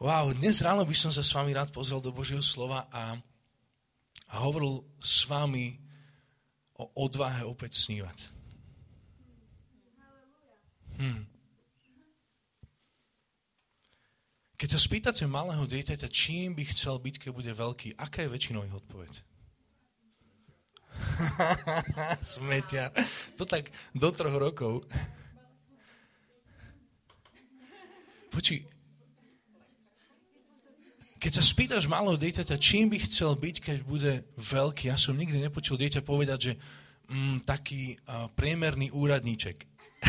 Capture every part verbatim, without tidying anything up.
Wow, dnes ráno by som sa s vami rád pozrel do Božieho slova a, a hovoril s vami o odvahe opäť snívať. Hm. Keď sa spýtate malého dieťaťa, čím by chcel byť, keď bude veľký, aká je väčšinou ich odpoveď? Smetia. To tak do troch rokov. Počuj, keď sa spýtaš malého dieťaťa, čím by chcel byť, keď bude veľký, ja som nikdy nepočul dieťa povedať, že mm, taký uh, priemerný úradníček.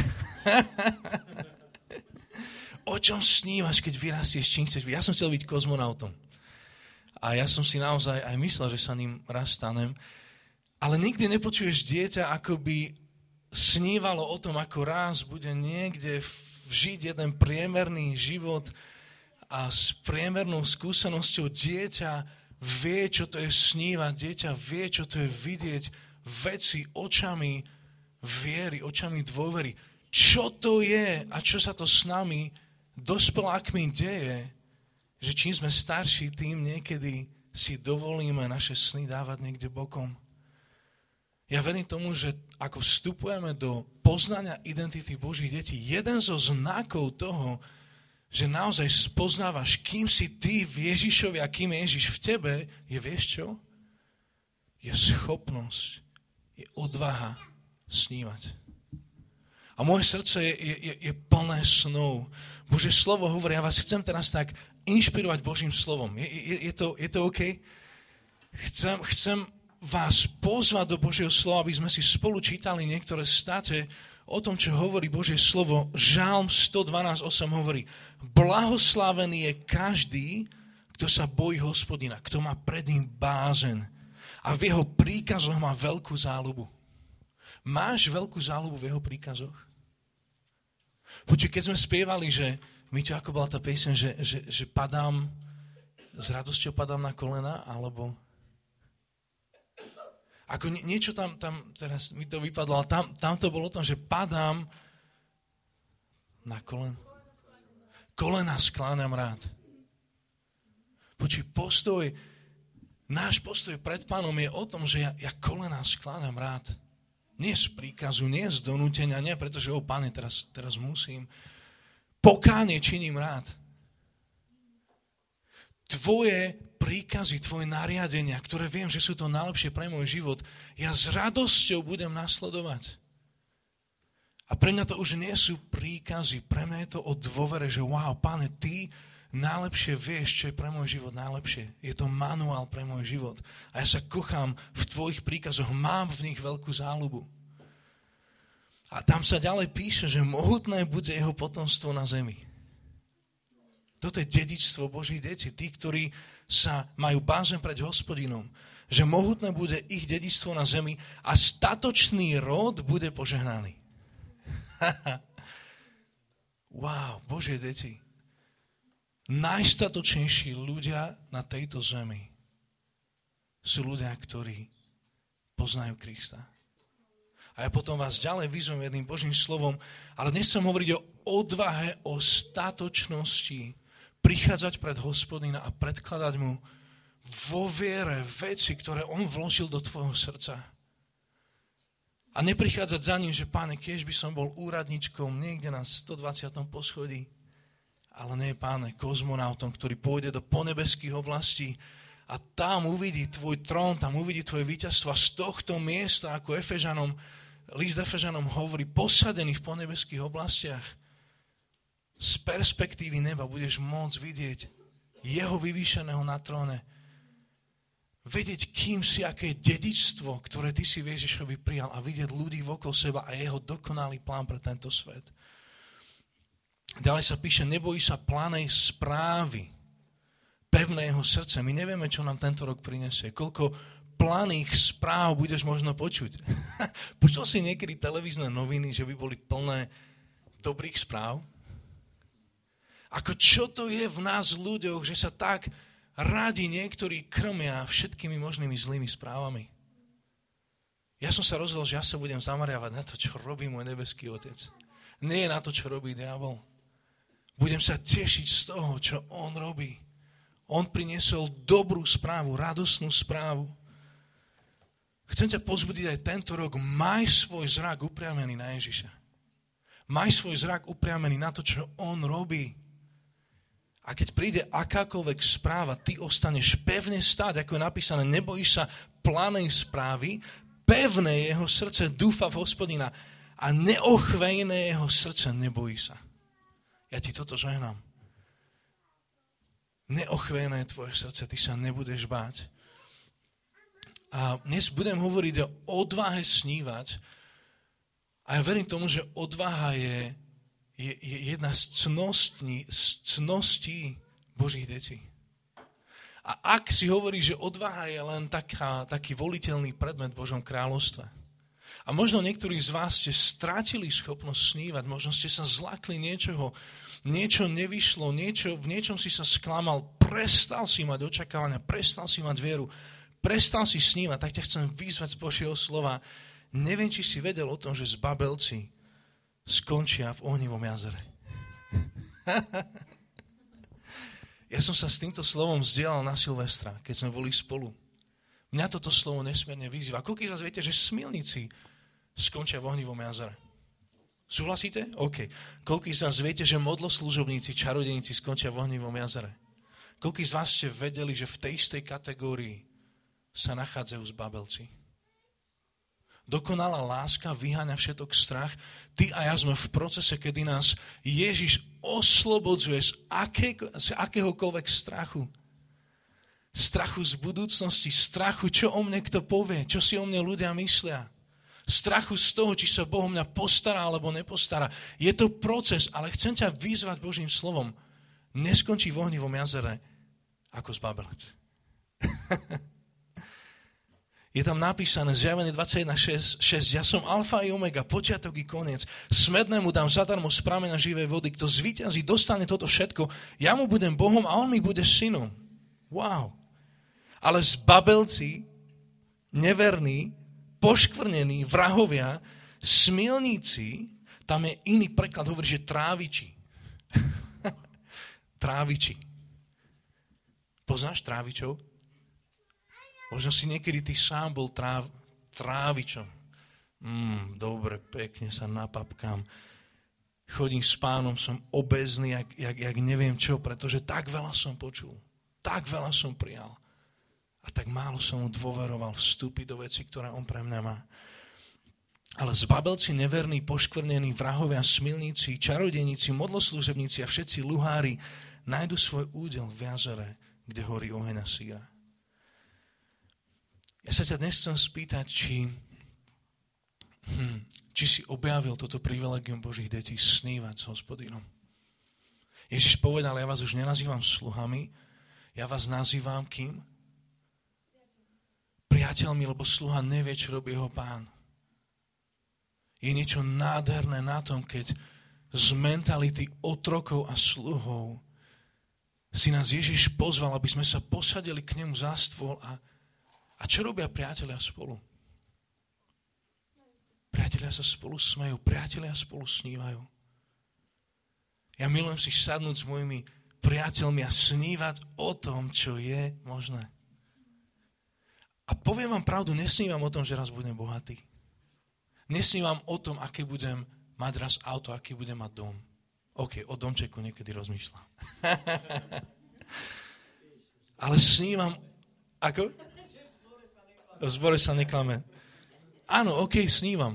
O čom snívaš, keď vyrastieš, čím chceš byť? Ja som chcel byť kozmonautom. A ja som si naozaj aj myslel, že sa ním raz stanem. Ale nikdy nepočuješ dieťa, ako by snívalo o tom, ako raz bude niekde žiť jeden priemerný život a s priemernou skúsenosťou dieťa vie, čo to je snívať, dieťa vie, čo to je vidieť veci očami viery, očami dôvery. Čo to je a čo sa to s nami, dospelákmi, deje, že čím sme starší, tým niekedy si dovolíme naše sny dávať niekde bokom. Ja verím tomu, že ako vstupujeme do poznania identity Božích detí, jeden zo znakov toho, že naozaj spoznávaš, kým si ty v Ježišovi a kým je Ježiš v tebe, je vieš čo? Je schopnosť, je odvaha snívať. A moje srdce je, je, je plné snov. Božie slovo hovorí, ja vás chcem teraz tak inšpirovať Božím slovom. Je, je, je, to, je to OK? Chcem, chcem vás pozvať do Božieho slova, aby sme si spolu čítali niektoré státe o tom, čo hovorí Božie slovo. Žalm sto dvanásť osem hovorí, blahoslavený je každý, kto sa bojí Hospodina, kto má pred ním bázeň a v jeho príkazoch má veľkú záľubu. Máš veľkú záľubu v jeho príkazoch? Počuj, keď sme spievali, že my čo, ako bola tá pieseň, že, že, že padám, s radosťou padám na kolena, alebo ako nie, niečo tam, tam, teraz mi to vypadlo, ale tam, tam to bolo o tom, že padám na kolen. Kolena skláňam rád. Počuj, postoj, náš postoj pred Pánom je o tom, že ja, ja kolena skláňam rád. Nie z príkazu, nie z donútenia, nie pretože, o Páne, teraz, teraz musím. Pokánie činím rád. Tvoje príkazy, tvoje nariadenia, ktoré viem, že sú to najlepšie pre môj život, ja s radosťou budem nasledovať. A pre mňa to už nie sú príkazy, pre mňa je to o dôvere, že wow, Páne, ty najlepšie vieš, čo je pre môj život najlepšie. Je to manuál pre môj život. A ja sa kochám v tvojich príkazoch, mám v nich veľkú záľubu. A tam sa ďalej píše, že mohutné bude jeho potomstvo na zemi. Toto je dedičstvo Božích detí. Tí, ktorí sa majú bázeň pred Hospodinom. Že mohutné bude ich dedičstvo na zemi a statočný rod bude požehnaný. Wow, Božie deti. Najstatočnejší ľudia na tejto zemi sú ľudia, ktorí poznajú Krista. A ja potom vás ďalej vyzvem jedným Božím slovom, ale dnes chcem hovoriť o odvahe, o statočnosti, prichádzať pred Hospodina a predkladať mu vo viere veci, ktoré on vložil do tvojho srdca. A neprichádzať za ním, že Páne, keď by som bol úradničkom niekde na stodvadsiatom poschodí, ale nie, Páne, kozmonautom, ktorý pôjde do ponebeských oblastí a tam uvidí tvoj trón, tam uvidí tvoje víťazstvo a z tohto miesta, ako Efežanom, list Efežanom hovorí, posadený v ponebeských oblastiach, z perspektívy neba budeš môcť vidieť jeho vyvýšeného na tróne. Vedieť, kým si, aké je dedičstvo, ktoré ty si Ježišovi prijal a vidieť ľudí okolo seba a jeho dokonalý plán pre tento svet. Ďalej sa píše, nebojí sa planej správy, pevné jeho srdce. My nevieme, čo nám tento rok prinesie. Koľko planých správ budeš možno počuť. Počul si niekedy televízne noviny, že by boli plné dobrých správ? Ako čo to je v nás ľuďoch, že sa tak radi niektorí krmia všetkými možnými zlými správami. Ja som sa rozhodol, že ja sa budem zameriavať na to, čo robí môj nebeský Otec. Nie na to, čo robí diabol. Budem sa tešiť z toho, čo on robí. On priniesol dobrú správu, radosnú správu. Chcem ťa pozbudiť aj tento rok. Maj svoj zrak upriamený na Ježiša. Maj svoj zrak upriamený na to, čo on robí. A keď príde akákoľvek správa, ty ostaneš pevne stáť, ako je napísané, nebojíš sa planej správy, pevné jeho srdce dúfa v Hospodina a neochvejné jeho srdce nebojí sa. Ja ti toto žehnám. Neochvejné je tvoje srdce, ty sa nebudeš báť. A dnes budem hovoriť o odvahe snívať a ja verím tomu, že odvaha je Je, je jedna z cností, z cností Božích detí. A ak si hovorí, že odvaha je len taká, taký voliteľný predmet v Božom kráľovstve, a možno niektorí z vás ste strátili schopnosť snívať, možno ste sa zlakli niečoho, niečo nevyšlo, niečo, v niečom si sa sklamal, prestal si mať očakávania, prestal si mať vieru, prestal si snívať, tak ťa chcem vyzvať z Božieho slova. Neviem, či si vedel o tom, že zbabelci skončia v ohnivom jazere. Ja som sa s týmto slovom vzdielal na Silvestra, keď sme boli spolu. Mňa toto slovo nesmierne vyzýva. Koľký z vás viete, že smilníci skončia v ohnivom jazere? Súhlasíte? OK. Koľký z vás viete, že modloslužobníci, čarodejníci skončia v ohnivom jazere? Koľký z vás ste vedeli, že v tej istej kategórii sa nachádzajú zbabelci? Dokonalá láska vyháňa všetok strach. Ty a ja sme v procese, kedy nás Ježiš oslobodzuje z, aké, z akéhokoľvek strachu. Strachu z budúcnosti, strachu, čo o mne kto povie, čo si o mne ľudia myslia. Strachu z toho, či sa Boh o mňa postará alebo nepostará. Je to proces, ale chcem ťa vyzvať Božím slovom. Neskončí v ohnivom jazere ako zbabelec. Je tam napísané, Zjavenie dvadsaťjeden šesť, ja som alfa i omega, počiatok i koniec. Smednému dám zadarmo z prameňa živej vody. Kto zvíťazí, dostane toto všetko. Ja mu budem Bohom a on mi bude synom. Wow. Ale zbabelci, neverní, poškvrnení, vrahovia, smilníci, tam je iný preklad, hovorí, že tráviči. Tráviči. Poznáš trávičov? Možno si niekedy ty sám bol tráv, trávičom. Mm, dobre, pekne sa napapkám. Chodím s pánom, som obezný, jak, jak, jak neviem čo, pretože tak veľa som počul. Tak veľa som prijal. A tak málo som mu dôveroval vstúpiť do veci, ktoré on pre mňa má. Ale zbabelci, neverní, poškvrnení, vrahovia, smilníci, čarodejníci, modloslužebníci a všetci luhári nájdu svoj údel v jazere, kde horí oheň a síra. Ja sa ťa dnes chcem spýtať, či, hm, či si objavil toto privilegium Božích detí snívať s Hospodinom. Ježiš povedal, ja vás už nenazývam sluhami, ja vás nazývam kým? Priateľmi, lebo sluha nevie, čo robí jeho pán. Je niečo nádherné na tom, keď z mentality otrokov a sluhov si nás Ježiš pozval, aby sme sa posadili k nemu za stôl a A čo robia priatelia spolu? Priatelia sa spolu smejú, priatelia spolu snívajú. Ja milujem si sadnúť s mojimi priateľmi a snívať o tom, čo je možné. A poviem vám pravdu, nesnívam o tom, že raz budem bohatý. Nesnívam o tom, aké budem mať raz auto, aký budem mať dom. OK, o domčeku niekedy rozmýšľam. Ale snívam... Ako? V zbore sa neklame. Áno, OK, snívam.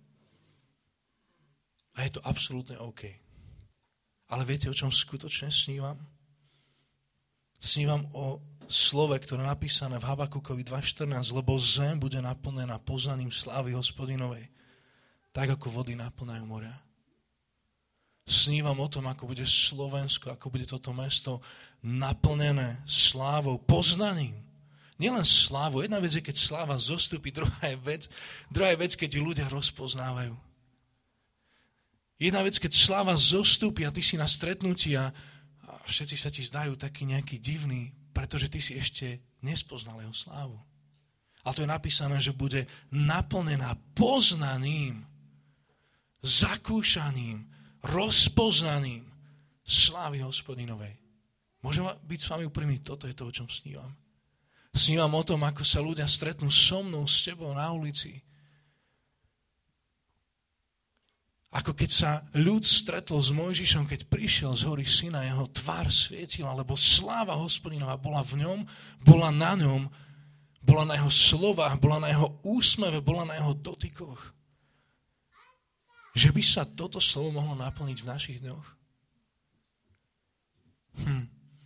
A je to absolútne OK. Ale viete, o čom skutočne snívam? Snívam o slove, ktoré je napísané v Habakukovi dva štrnásť, lebo zem bude naplnená poznaním slávy Hospodinovej, tak ako vody naplňajú moria. Snívam o tom, ako bude Slovensko, ako bude toto mesto naplnené slávou, poznaním. Nielen slávu. Jedna vec je, keď sláva zostupí, druhá je vec, druhá je vec, keď ju ľudia rozpoznávajú. Jedna vec, keď sláva zostupí a ty si na stretnutí a všetci sa ti zdajú taký nejaký divný, pretože ty si ešte nespoznal jeho slávu. Ale to je napísané, že bude naplnená poznaním, zakúšaním, rozpoznaním slávy Hospodinovej. Môžem byť s vami úprimný, toto je to, o čom snívam. Snívam o tom, ako sa ľudia stretnú so mnou, s tebou na ulici. Ako keď sa ľud stretol s Mojžišom, keď prišiel z hory Sina, jeho tvár svietila, lebo sláva Hospodinová bola v ňom, bola na ňom, bola na jeho slovách, bola na jeho úsmeve, bola na jeho dotykoch. Že by sa toto slovo mohlo naplniť v našich dňoch? Hm.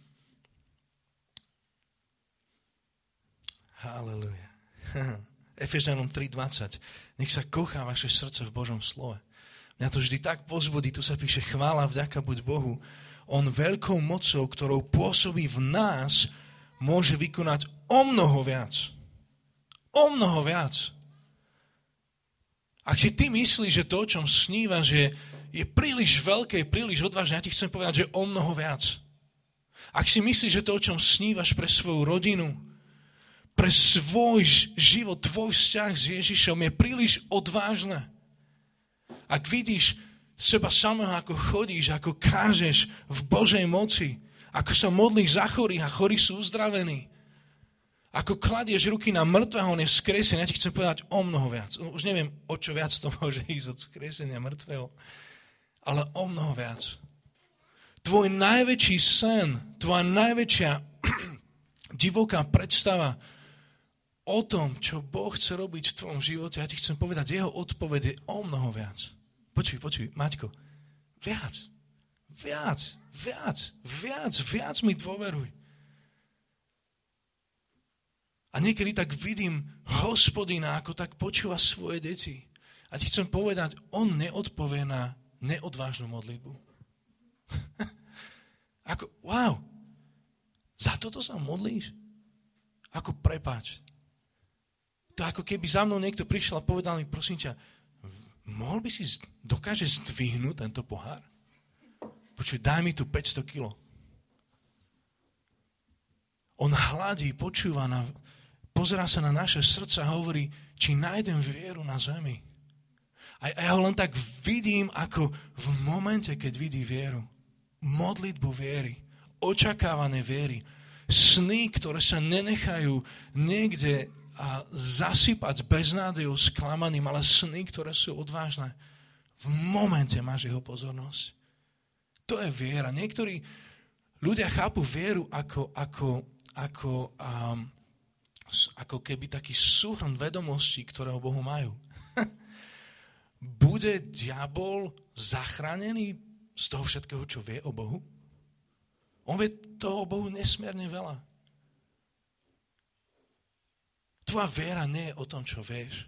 Halelujá. Efežanom tri dvadsať. Nech sa kochá vaše srdce v Božom slove. Mňa to vždy tak pozbudí, tu sa píše chvála, vďaka buď Bohu. On veľkou mocou, ktorou pôsobí v nás, môže vykonať o mnoho viac. O mnoho viac. Ak si ty myslíš, že to, o čom snívaš, že je príliš veľké, príliš odvážne, ja ti chcem povedať, že o mnoho viac. Ak si myslíš, že to, o čom snívaš pre svoju rodinu, pre svoj život, tvoj vzťah s Ježišom je príliš odvážne. Ak vidíš seba samého, ako chodíš, ako kážeš v Božej moci, ako sa modlíš za chorých a chorí sú uzdravení, ako kladieš ruky na mŕtvého, on je vzkresený, ja ti chcem povedať o mnoho viac. Už neviem, o čo viac to môže ísť od vzkresenia mŕtvého, ale o mnoho viac. Tvoj najväčší sen, tvoja najväčšia divoká predstava o tom, čo Boh chce robiť v tvojom živote, ja ti chcem povedať, jeho odpoveď je o mnoho viac. Počuj, počuj, Maťko, viac, viac, viac, viac, viac mi dôveruj. A niekedy tak vidím Hospodina, ako tak počúva svoje deti. A ti chcem povedať, on neodpovie na neodvážnu modlitbu. Ako, wow, za toto sa modlíš? Ako prepáč. To ako keby za mnou niekto prišiel a povedal mi, prosím ťa, mohol by si, dokáže zdvihnúť tento pohár? Počuj, daj mi tu päťsto kilo. On hladí, počúva, na, pozerá sa na naše srdce a hovorí, či nájdem vieru na zemi. A ja ho len tak vidím, ako v momente, keď vidí vieru, modlitbu viery, očakávané viery, sny, ktoré sa nenechajú niekde a zasypať beznádejou, sklamaným, ale sny, ktoré sú odvážne. V momente máš jeho pozornosť. To je viera. Niektorí ľudia chápu vieru ako, ako, ako, um, ako keby taký súhrn vedomostí, ktoré o Bohu majú. Bude diabol zachránený z toho všetkého, čo vie o Bohu? On vie toho o Bohu nesmierne veľa. Tvoja viera nie je o tom, čo vieš.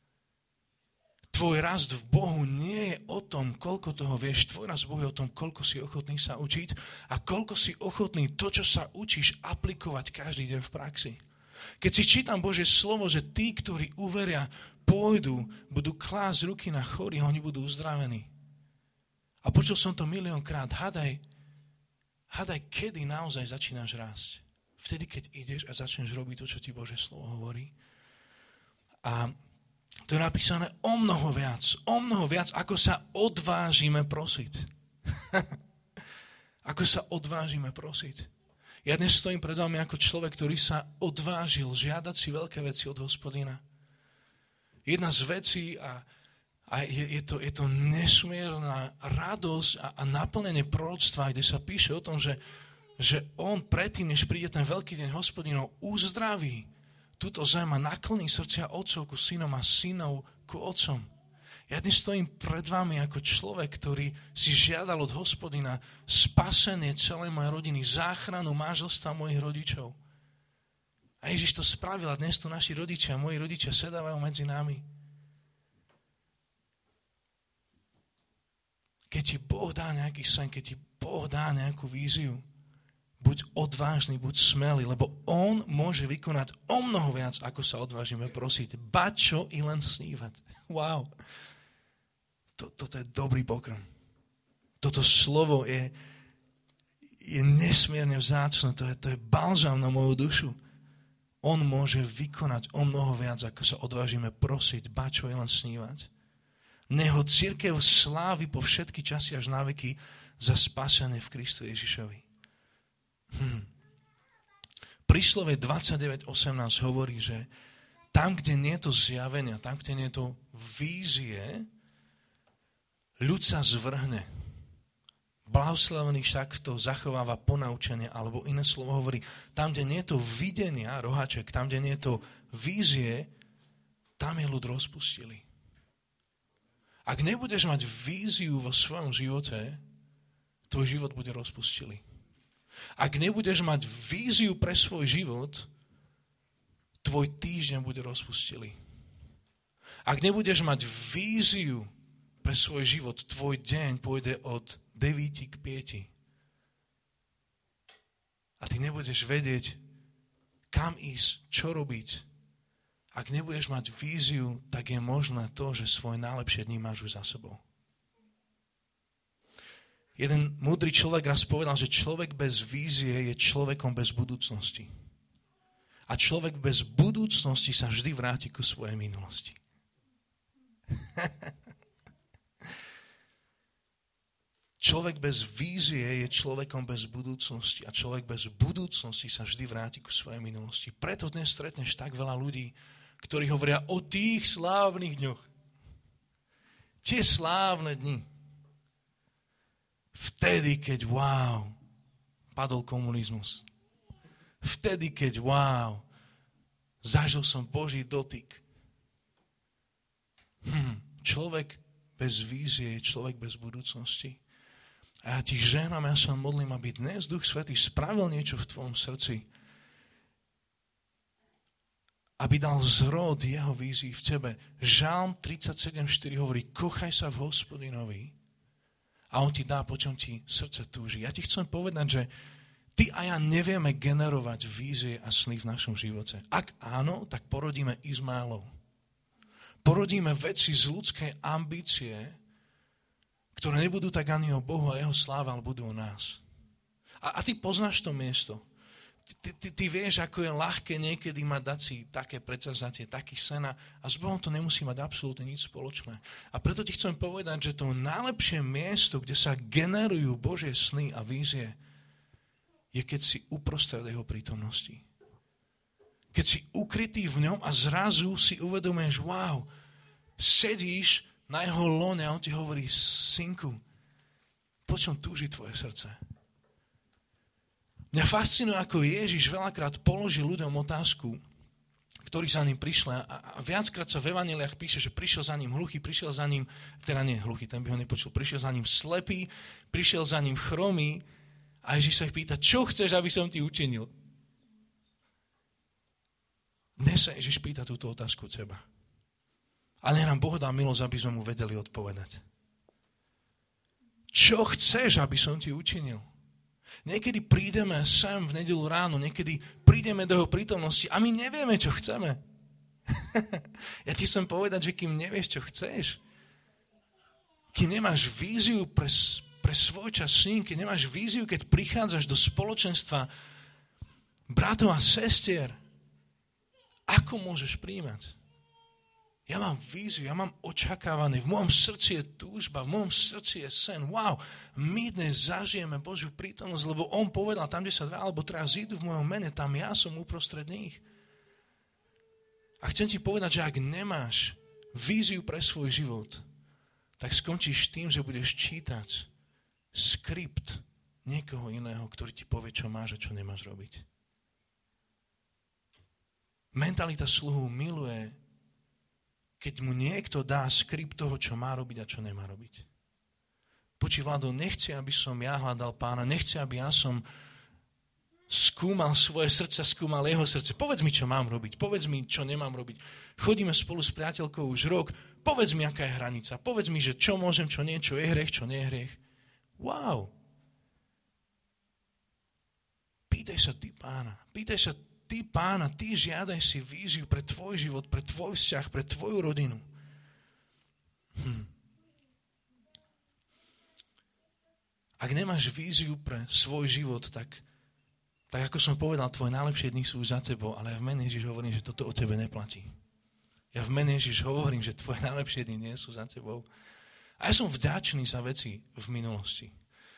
Tvoj rast v Bohu nie je o tom, koľko toho vieš. Tvoj rast v Bohu je o tom, koľko si ochotný sa učiť a koľko si ochotný to, čo sa učíš, aplikovať každý deň v praxi. Keď si čítam Božie slovo, že tí, ktorí uveria, pôjdu, budú klásť ruky na chorých, oni budú uzdravení. A počul som to miliónkrát. Hádaj, hádaj, kedy naozaj začínaš rásť. Vtedy, keď ideš a začneš robiť to, čo ti Božie slovo hovorí. A to je napísané o mnoho viac, o mnoho viac, ako sa odvážime prosiť. Ako sa odvážime prosiť. Ja dnes stojím pred vami ako človek, ktorý sa odvážil žiadať si veľké veci od Hospodina. Jedna z vecí, a, a je, je, to, je to nesmierna radosť a, a naplnenie proroctva, kde sa píše o tom, že že on predtým, než príde ten veľký deň Hospodinov, uzdraví túto zem a nakloní srdcia otcov ku synom a synov ku otcom. Ja dnes stojím pred vami ako človek, ktorý si žiadal od Hospodina spasenie celej mojej rodiny, záchranu manželstva mojich rodičov. A Ježiš to spravil a dnes tu naši rodičia, moji rodičia sedávajú medzi nami. Keď ti Boh dá nejaký sen, keď ti Boh dá nejakú víziu, buď odvážny, buď smelý, lebo on môže vykonať o mnoho viac, ako sa odvážime prosiť. Ba čo i len snívať. Wow. Toto je dobrý pokrm. Toto slovo je, je nesmierne vzácne. To je, to je balzám na moju dušu. On môže vykonať o mnoho viac, ako sa odvážime prosiť. Ba čo i len snívať. Neho cirkev slávy po všetky časy až na veky za spasenie v Kristu Ježišovi. Hm. Príslove dvadsaťdeväť osemnásť hovorí, že tam, kde nie je to zjavenia, tam, kde nie je to vízie, ľud sa zvrhne. Blahoslavený však to zachováva ponaučenie, alebo iné slovo hovorí, tam, kde nie je to videnia, rohaček, tam, kde nie je to vízie, tam je ľud rozpustili. Ak nebudeš mať víziu vo svojom živote, tvoj život bude rozpustili. Ak nebudeš mať víziu pre svoj život, tvoj týždeň bude rozpustili. Ak nebudeš mať víziu pre svoj život, tvoj deň pôjde od devíti k pieti. A ty nebudeš vedieť, kam ísť, čo robiť. Ak nebudeš mať víziu, tak je možné to, že svoje najlepšie dni máš už za sebou. Jeden múdry človek raz povedal, že človek bez vízie je človekom bez budúcnosti. A človek bez budúcnosti sa vždy vráti ku svojej minulosti. Človek bez vízie je človekom bez budúcnosti a človek bez budúcnosti sa vždy vráti ku svojej minulosti. Preto dnes stretneš tak veľa ľudí, ktorí hovoria o tých slávnych dňoch. Tie slávne dni. Vtedy, keď wow, padol komunizmus. Vtedy, keď wow, zažil som Boží dotyk. Hm, človek bez vízie je človek bez budúcnosti. A ja ti žehnám, ja sa modlím, aby dnes Duch Svätý spravil niečo v tvojom srdci. Aby dal zrod jeho vízii v tebe. Žalm tridsaťsedem štyri hovorí, kochaj sa v Hospodinovi a on ti dá, po čom ti srdce túži. Ja ti chcem povedať, že ty a ja nevieme generovať vízie a sny v našom živote. Ak áno, tak porodíme Izmaelov. Porodíme veci z ľudskej ambície, ktoré nebudú tak ani o Bohu a jeho sláve, ale budú o nás. A, a ty poznáš to miesto. Ty, ty, ty vieš, ako je ľahké niekedy mať dať si také predsavzatie, taký sen a s Bohom to nemusí mať absolútne nič spoločné. A preto ti chcem povedať, že to najlepšie miesto, kde sa generujú Božie sny a vízie, je keď si uprostred jeho prítomnosti. Keď si ukrytý v ňom a zrazu si uvedomuješ, wow, sedíš na jeho lone a on ti hovorí, synku, po čom túži tvoje srdce? Mňa fascinuje, ako Ježiš veľakrát položil ľuďom otázku, ktorí za ním prišli. A viackrát sa v evanjeliách píše, že prišiel za ním hluchý, prišiel za ním, teda nie hluchý, ten by ho nepočul, prišiel za ním slepý, prišiel za ním chromý a Ježiš sa ich pýta, čo chceš, aby som ti učinil? Dnes sa Ježiš pýta túto otázku od teba. A nech nám Boh dá milosť, aby sme mu vedeli odpovedať. Čo chceš, aby som ti učinil? Niekedy prídeme sem v nedeľu ráno, niekedy prídeme do jeho prítomnosti a my nevieme, čo chceme. Ja ti chcem povedať, že kým nevieš, čo chceš, kým nemáš víziu pre, pre svoj čas s ním, keď nemáš víziu, keď prichádzaš do spoločenstva bratov a sestier, ako môžeš príjmať? Ja mám víziu, ja mám očakávanie, v mojom srdci je túžba, v mojom srdci je sen. Wow, my dnes zažijeme Božiu prítomnosť, lebo on povedal, tam, kde sa dva alebo traja zídu v mojom mene, tam ja som uprostred nich. A chcem ti povedať, že ak nemáš víziu pre svoj život, tak skončíš tým, že budeš čítať skript niekoho iného, ktorý ti povie, čo máš a čo nemáš robiť. Mentalita sluhu miluje, keď mu niekto dá skript toho, čo má robiť a čo nemá robiť. Počuj, Vlado, nechce, aby som ja hľadal Pána, nechce, aby ja som skúmal svoje srdce, skúmal jeho srdce. Povedz mi, čo mám robiť, povedz mi, čo nemám robiť. Chodíme spolu s priateľkou už rok, povedz mi, aká je hranica, povedz mi, že čo môžem, čo nie, čo je hriech, čo nie je hriech. Wow. Pýtaj sa ty Pána, pýtaj sa ty Pána, ty žiadaj si víziu pre tvoj život, pre tvoj vzťah, pre tvoju rodinu. Hm. Ak nemáš víziu pre svoj život, tak, tak ako som povedal, tvoje najlepšie dni sú za tebou, ale ja v mene Ježiš hovorím, že toto o tebe neplatí. Ja v mene Ježiš hovorím, že tvoje najlepšie dni nie sú za tebou. A ja som vďačný za veci v minulosti.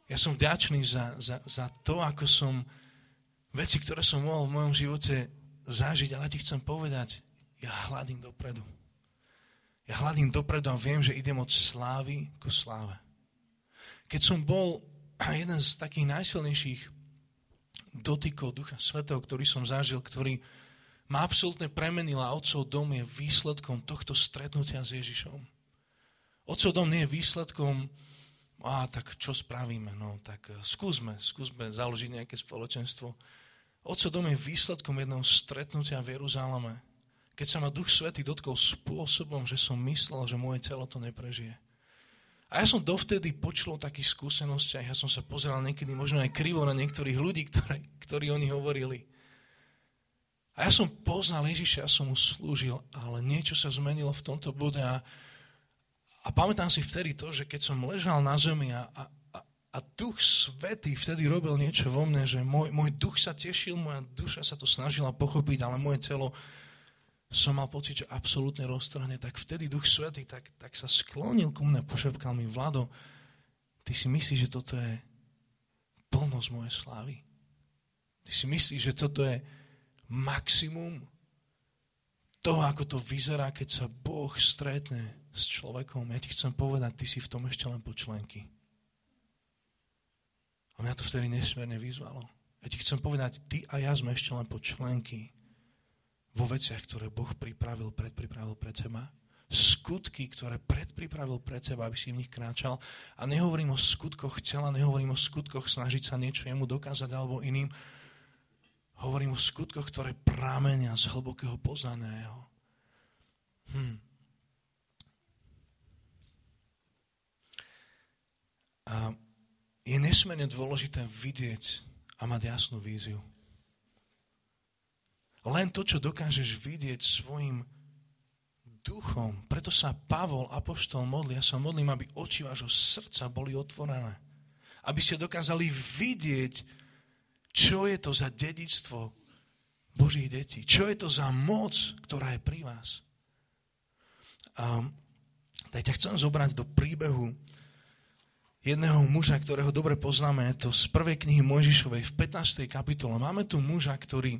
Ja som vďačný za, za, za to, ako som, veci, ktoré som mohol v mojom živote zažiť, ale ti chcem povedať, ja hľadím dopredu. Ja hľadím dopredu a viem, že idem od slávy ku sláve. Keď som bol jeden z takých najsilnejších dotykov Ducha Svätého, ktorý som zažil, ktorý ma absolútne premenil a Otcov dom je výsledkom tohto stretnutia s Ježišom. Otcov dom nie je výsledkom, a tak čo spravíme, no tak skúsme, skúsme založiť nejaké spoločenstvo. Otcov dom je výsledkom jedného stretnutia v Jeruzaleme, keď sa ma Duch Svätý dotkol spôsobom, že som myslel, že moje telo to neprežije. A ja som dovtedy počul o takých skúsenostiach, ja som sa pozeral niekedy možno aj krivo na niektorých ľudí, ktoré, ktorí oni hovorili. A ja som poznal Ježiša, ja som mu slúžil, ale niečo sa zmenilo v tomto bode a A pamätám si vtedy to, že keď som ležal na zemi a, a, a Duch Svätý vtedy robil niečo vo mne, že môj, môj duch sa tešil, moja duša sa to snažila pochopiť, ale moje telo som mal pocit, že absolútne roztrhne. Tak vtedy Duch Svätý tak, tak sa sklonil ku mne, pošepkal mi, Vlado, ty si myslíš, že toto je plnosť mojej slávy? Ty si myslíš, že toto je maximum toho, ako to vyzerá, keď sa Boh stretne s človekom? Ja ti chcem povedať, ty si v tom ešte len počlenky. A mňa to vtedy nesmierne vyzvalo. Ja ti chcem povedať, ty a ja sme ešte len počlenky vo veciach, ktoré Boh pripravil, predpripravil pred teba. Skutky, ktoré predpripravil pred teba, aby si v nich kráčal. A nehovorím o skutkoch tela, nehovorím o skutkoch snažiť sa niečo jemu dokázať alebo iným. Hovorím o skutkoch, ktoré pramenia z hlbokého poznania jeho. Hm. A je nesmierne dôležité vidieť a mať jasnú víziu. Len to, čo dokážeš vidieť svojim duchom, preto sa Pavol, apoštol, modlí, ja sa modlím, aby oči vášho srdca boli otvorené. Aby ste dokázali vidieť, čo je to za dedičstvo Božích detí. Čo je to za moc, ktorá je pri vás. A tak ťa chcem zobrať do príbehu jedného muža, ktorého dobre poznáme. Je to z prvej knihy Mojžišovej v pätnástej kapitole. Máme tu muža, ktorý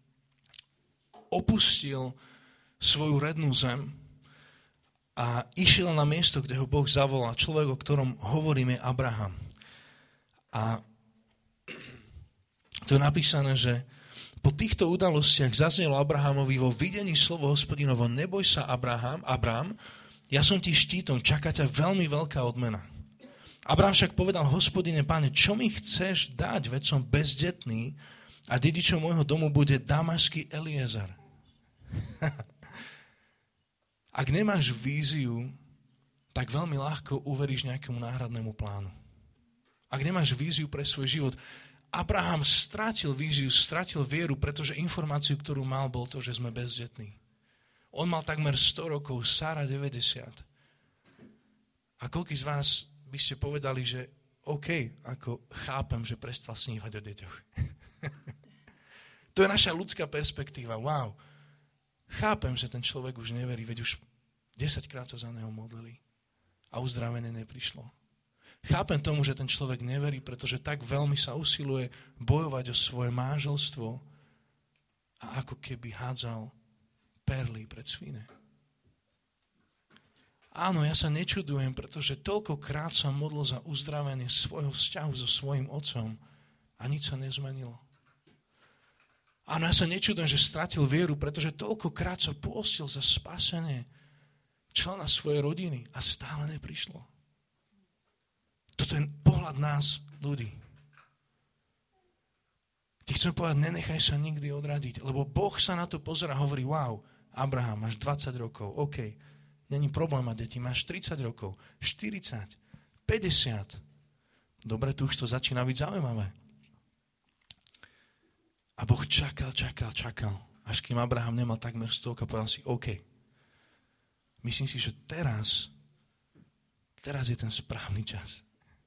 opustil svoju rednú zem a išiel na miesto, kde ho Boh zavolal. Človek, o ktorom hovoríme, Abraham. A to je napísané, že po týchto udalostiach zaznelo Abrahamovi vo videní slovo Hospodinovo: neboj sa, Abraham, Abram, ja som ti štítom, čaká ťa veľmi veľká odmena. Abraham však povedal: Hospodine, Pane, čo mi chceš dať, veď som bezdetný a dedičom môjho domu bude damašský Eliezer. Ak nemáš víziu, tak veľmi ľahko uveríš nejakému náhradnému plánu. Ak nemáš víziu pre svoj život, Abraham stratil víziu, stratil vieru, pretože informáciu, ktorú mal, bol to, že sme bezdetní. On mal takmer sto rokov, Sára deväťdesiat. A koľký z vás by ste povedali, že OK, ako chápem, že prestal snívať o deťoch. To je naša ľudská perspektíva. Wow. Chápem, že ten človek už neverí, veď už desaťkrát sa za neho modlili a uzdravenie neprišlo. Chápem tomu, že ten človek neverí, pretože tak veľmi sa usiluje bojovať o svoje manželstvo a ako keby hádzal perly pred svine. Áno, ja sa nečudujem, pretože toľkokrát som modlil za uzdravenie svojho vzťahu so svojím otcom a nič sa nezmenilo. Áno, ja sa nečudujem, že stratil vieru, pretože toľkokrát sa postil za spasenie člena svojej rodiny a stále neprišlo. Toto je pohľad nás, ľudí. Ti chcem povedať, nenechaj sa nikdy odradiť, lebo Boh sa na to pozerá a hovorí: wow, Abraham, máš dvadsať rokov, OK, není problém mať deti, máš tridsať rokov, štyridsať, päťdesiat. Dobre, tu už to začína byť zaujímavé. A Boh čakal, čakal, čakal, až kým Abraham nemal takmer stovka, povedal si: OK, myslím si, že teraz, teraz je ten správny čas.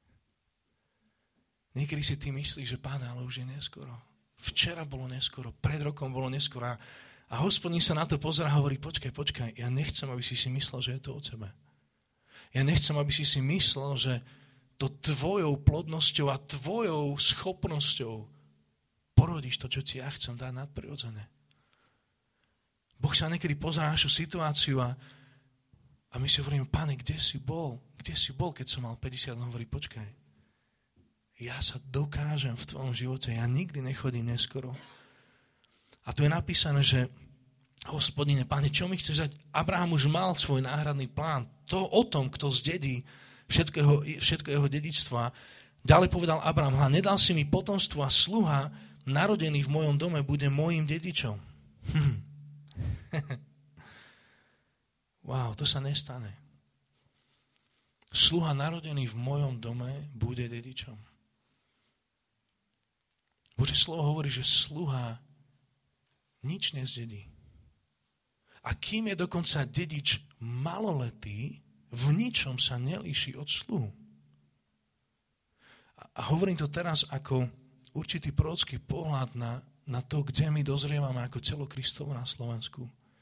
Niekedy si ty myslíš, že Páne, ale už je neskoro. Včera bolo neskoro, pred rokom bolo neskoro. A Hospodin sa na to pozerá a hovorí: počkaj, počkaj, ja nechcem, aby si si myslel, že je to od teba. Ja nechcem, aby si si myslel, že to tvojou plodnosťou a tvojou schopnosťou porodíš to, čo ti ja chcem dať nadprirodzené. Boh sa niekedy pozerá na našu situáciu a, a my si hovoríme, Pane, kde si bol? Kde si bol, keď som mal päťdesiat? On hovorí, počkaj, ja sa dokážem v tvojom živote, ja nikdy nechodím neskoro. A tu je napísané, že Hospodine, Pane, čo mi chceš dať? Abraham už mal svoj náhradný plán. To o tom, kto zdedí všetkého, všetko jeho dedičstva. Ďalej povedal Abraham, hľa, nedal si mi potomstvo a sluha narodený v mojom dome bude môjim dedičom. Hm. Wow, to sa nestane. Sluha narodený v mojom dome bude dedičom. Božie slovo hovorí, že sluha nič nezdedí. A kým je dokonca dedič maloletý, v ničom sa nelíši od sluhu. A hovorím to teraz ako určitý prorocký pohľad na, na to, kde my dozrievame ako telo Kristovo na Slovensku.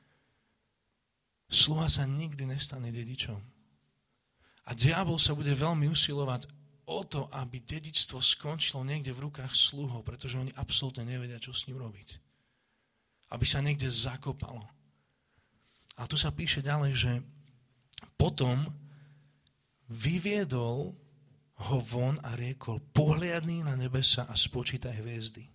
Sluha sa nikdy nestane dedičom. A diabol sa bude veľmi usilovať o to, aby dedičstvo skončilo niekde v rukách sluhov, pretože oni absolútne nevedia, čo s ním robiť. Aby sa niekde zakopalo. A tu sa píše ďalej, že potom vyviedol ho von a riekol, pohliadni na nebesa a spočítaj hviezdy.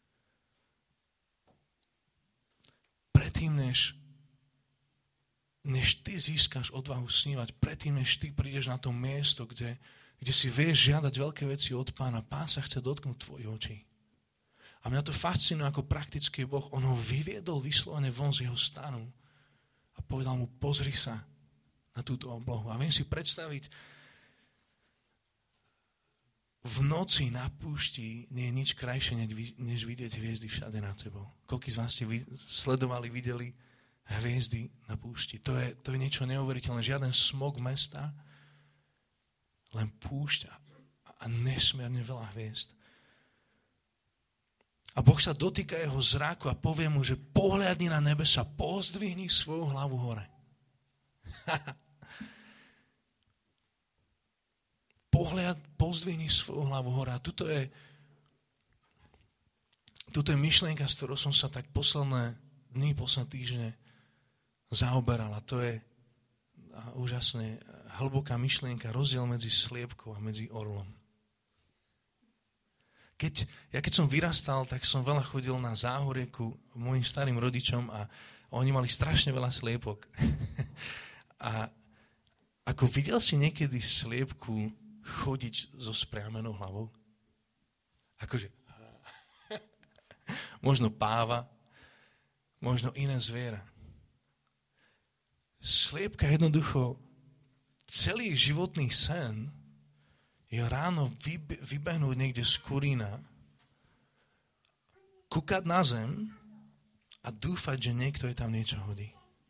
Predtým, než než ty získaš odvahu snívať, predtým, než ty prídeš na to miesto, kde, kde si vieš žiadať veľké veci od Pána, Pán sa chce dotknúť tvojich očí. A mňa to fascinuje ako praktický Boh. On ho vyviedol vyslovene von z jeho stanu a povedal mu, pozri sa na túto oblohu. A viem si predstaviť, v noci na púšti nie je nič krajšie, než vidieť hviezdy všade nad sebou. Koľký z vás ste sledovali, videli hviezdy na púšti. To je, to je niečo neuveriteľné. Žiaden smog mesta, len púšť a, a nesmierne veľa hviezd. A Boh sa dotýka jeho zráku a povie mu, že pohľadni na nebesa, pozdvihni svoju hlavu hore. Pohľad, pozdvihni svoju hlavu hore. A tuto je, tuto je myšlienka, s ktorou som sa tak posledné dny, posledné týždne zaoberala. To je úžasne hlboká myšlienka, rozdiel medzi sliepkou a medzi orlom. Keď, ja keď som vyrastal, tak som veľa chodil na záhorie ku mojim starým rodičom a oni mali strašne veľa sliepok. A ako videl si niekedy sliepku chodiť so spriamenou hlavou? Akože možno páva, možno iné zviera. Sliepka jednoducho, celý životný sen je ráno vybe, vybehnúť niekde z kurína, kúkať na zem a dúfať, že niekto je tam niečo hodí.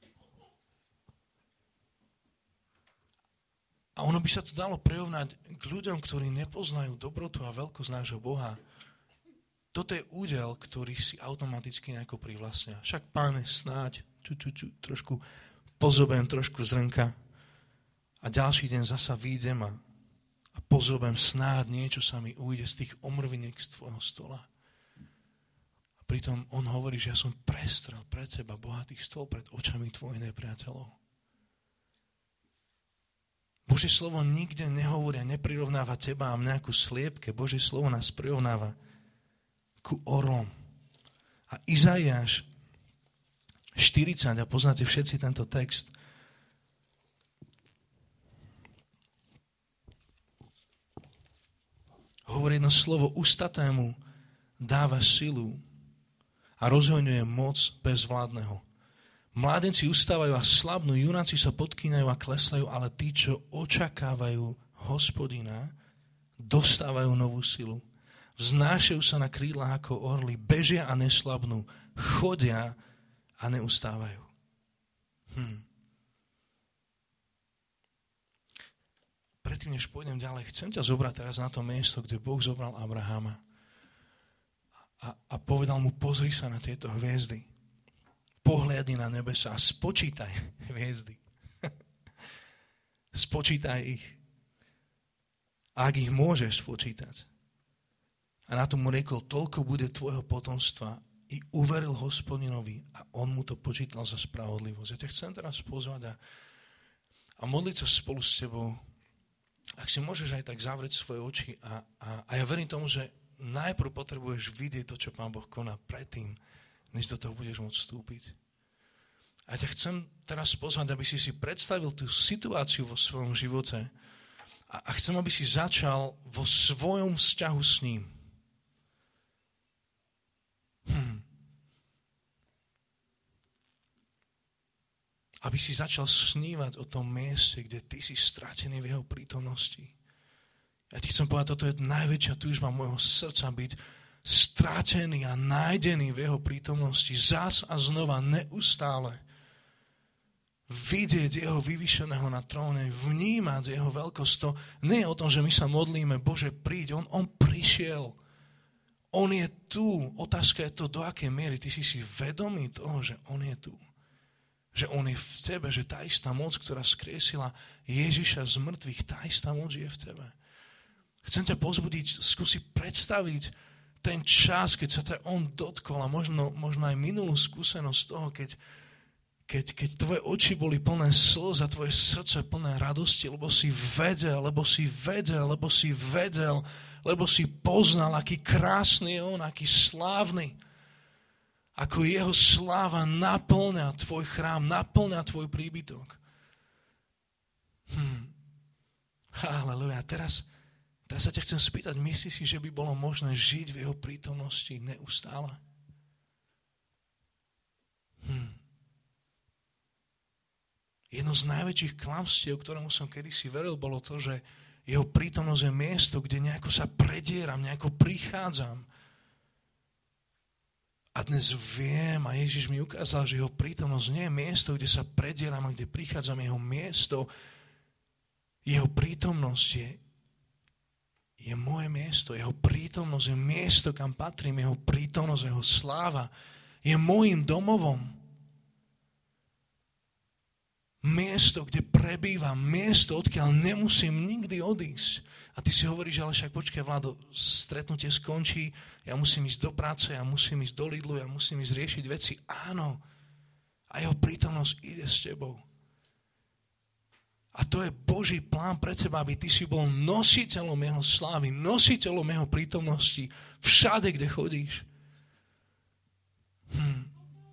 A ono by sa to dalo prirovnať k ľuďom, ktorí nepoznajú dobrotu a veľkosť nášho Boha. Toto je údel, ktorý si automaticky nejako privlastnia. Však Páne, snáď, ču, ču, ču, trošku pozobem trošku zrnka a ďalší deň zasa výjdem a, a pozobem snáď niečo sa mi ujde z tých omrviniek z tvojho stola. A pritom on hovorí, že ja som prestrel pred teba bohatý stôl pred očami tvojich nepriateľov. Božie slovo nikde nehovorí a neprirovnáva teba a mňa ku sliepke. Božie slovo nás prirovnáva ku orlom. A Izaiáš štyridsať, a poznáte všetci tento text, hovorí jedno slovo, ustatému dáva silu a rozhojňuje moc bezvládneho. Mládenci ustávajú a slabnú, junáci sa podkýnajú a klesajú, ale tí, čo očakávajú Hospodina, dostávajú novú silu. Vznášajú sa na krídlach ako orly, bežia a neslabnú, chodia a neustávajú. Hm. Predtým, než pôjdem ďalej, chcem ťa zobrať teraz na to miesto, kde Boh zobral Abrahama a, a povedal mu, pozri sa na tieto hviezdy. Pohliadni na nebesa a spočítaj hviezdy. Spočítaj ich. ak ich môžeš spočítať. A na tomu riekol, toľko bude tvojho potomstva. I uveril Hospodinovi a on mu to počítal za spravodlivosť. Ja ťa chcem teraz pozvať a, a modliť sa spolu s tebou. Ak si môžeš aj tak zavrieť svoje oči a, a, a ja verím tomu, že najprv potrebuješ vidieť to, čo Pán Boh koná predtým, než do toho budeš môcť vstúpiť. A ja ťa chcem teraz pozvať, aby si si predstavil tú situáciu vo svojom živote a, a chcem, aby si začal vo svojom vzťahu s ním. Hm. Aby si začal snívať o tom mieste, kde ty si stratený v jeho prítomnosti. Ja ti chcem povedať, toto je najväčšia túžba môjho srdca, byť stratený a nájdený v jeho prítomnosti zas a znova neustále. Vidieť jeho vyvýšeného na tróne, vnímať jeho veľkosť. To nie je o tom, že my sa modlíme, Bože, príď, on, on prišiel. On je tu. Otázka je to, do akej miery ty si si vedomý toho, že on je tu. Že on je v tebe, že tá istá moc, ktorá skriesila Ježiša z mŕtvych, tá istá moc je v tebe. Chcem ťa pozbudiť, skúsi predstaviť ten čas, keď sa ťa on dotkol a možno, možno aj minulú skúsenosť toho, keď, keď, keď tvoje oči boli plné slz a tvoje srdce plné radosti, lebo si vedel, lebo si vedel, lebo si vedel, lebo si poznal, aký krásny je on, aký slávny. Ako jeho sláva naplňa tvoj chrám, naplňa tvoj príbytok. Hm. Halleluja. Teraz, teraz sa ťa chcem spýtať, myslíš si, že by bolo možné žiť v jeho prítomnosti neustále? Hm. Jedno z najväčších klamstiev, ktorému som kedysi veril, bolo to, že jeho prítomnosť je miesto, kde nejako sa predieram, nejako prichádzam. A dnes viem, a Ježiš mi ukázal, že jeho prítomnosť nie je miesto, kde sa predieram a kde prichádzam. Jeho miesto, jeho prítomnosť je, je moje miesto. Jeho prítomnosť je miesto, kam patrím. Jeho prítomnosť, jeho sláva je môjim domovom. Miesto, kde prebývam, miesto, odkiaľ nemusím nikdy odísť. A ty si hovoríš, ale však počkaj, Vlado, stretnutie skončí, ja musím ísť do práce, ja musím ísť do Lidlu, ja musím ísť riešiť veci. Áno, a jeho prítomnosť ide s tebou. A to je Boží plán pre teba, aby ty si bol nositeľom jeho slávy, nositeľom jeho prítomnosti všade, kde chodíš. Hm.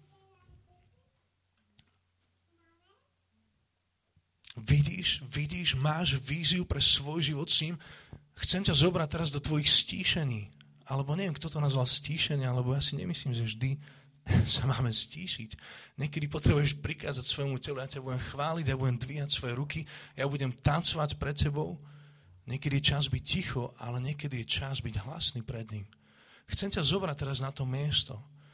Vidíš, vidíš, máš víziu pre svoj život s ním. Chcem ťa zobrať teraz do tvojich stíšení. Alebo neviem, kto to nazval stíšenie, alebo ja si nemyslím, že vždy sa máme stíšiť. Niekedy potrebuješ prikázať svojmu telu, ja ťa budem chváliť, ja budem dvíhať svoje ruky, ja budem tancovať pred tebou. Niekedy je čas byť ticho, ale niekedy je čas byť hlasný pred ním. Chcem ťa zobrať teraz na to miesto.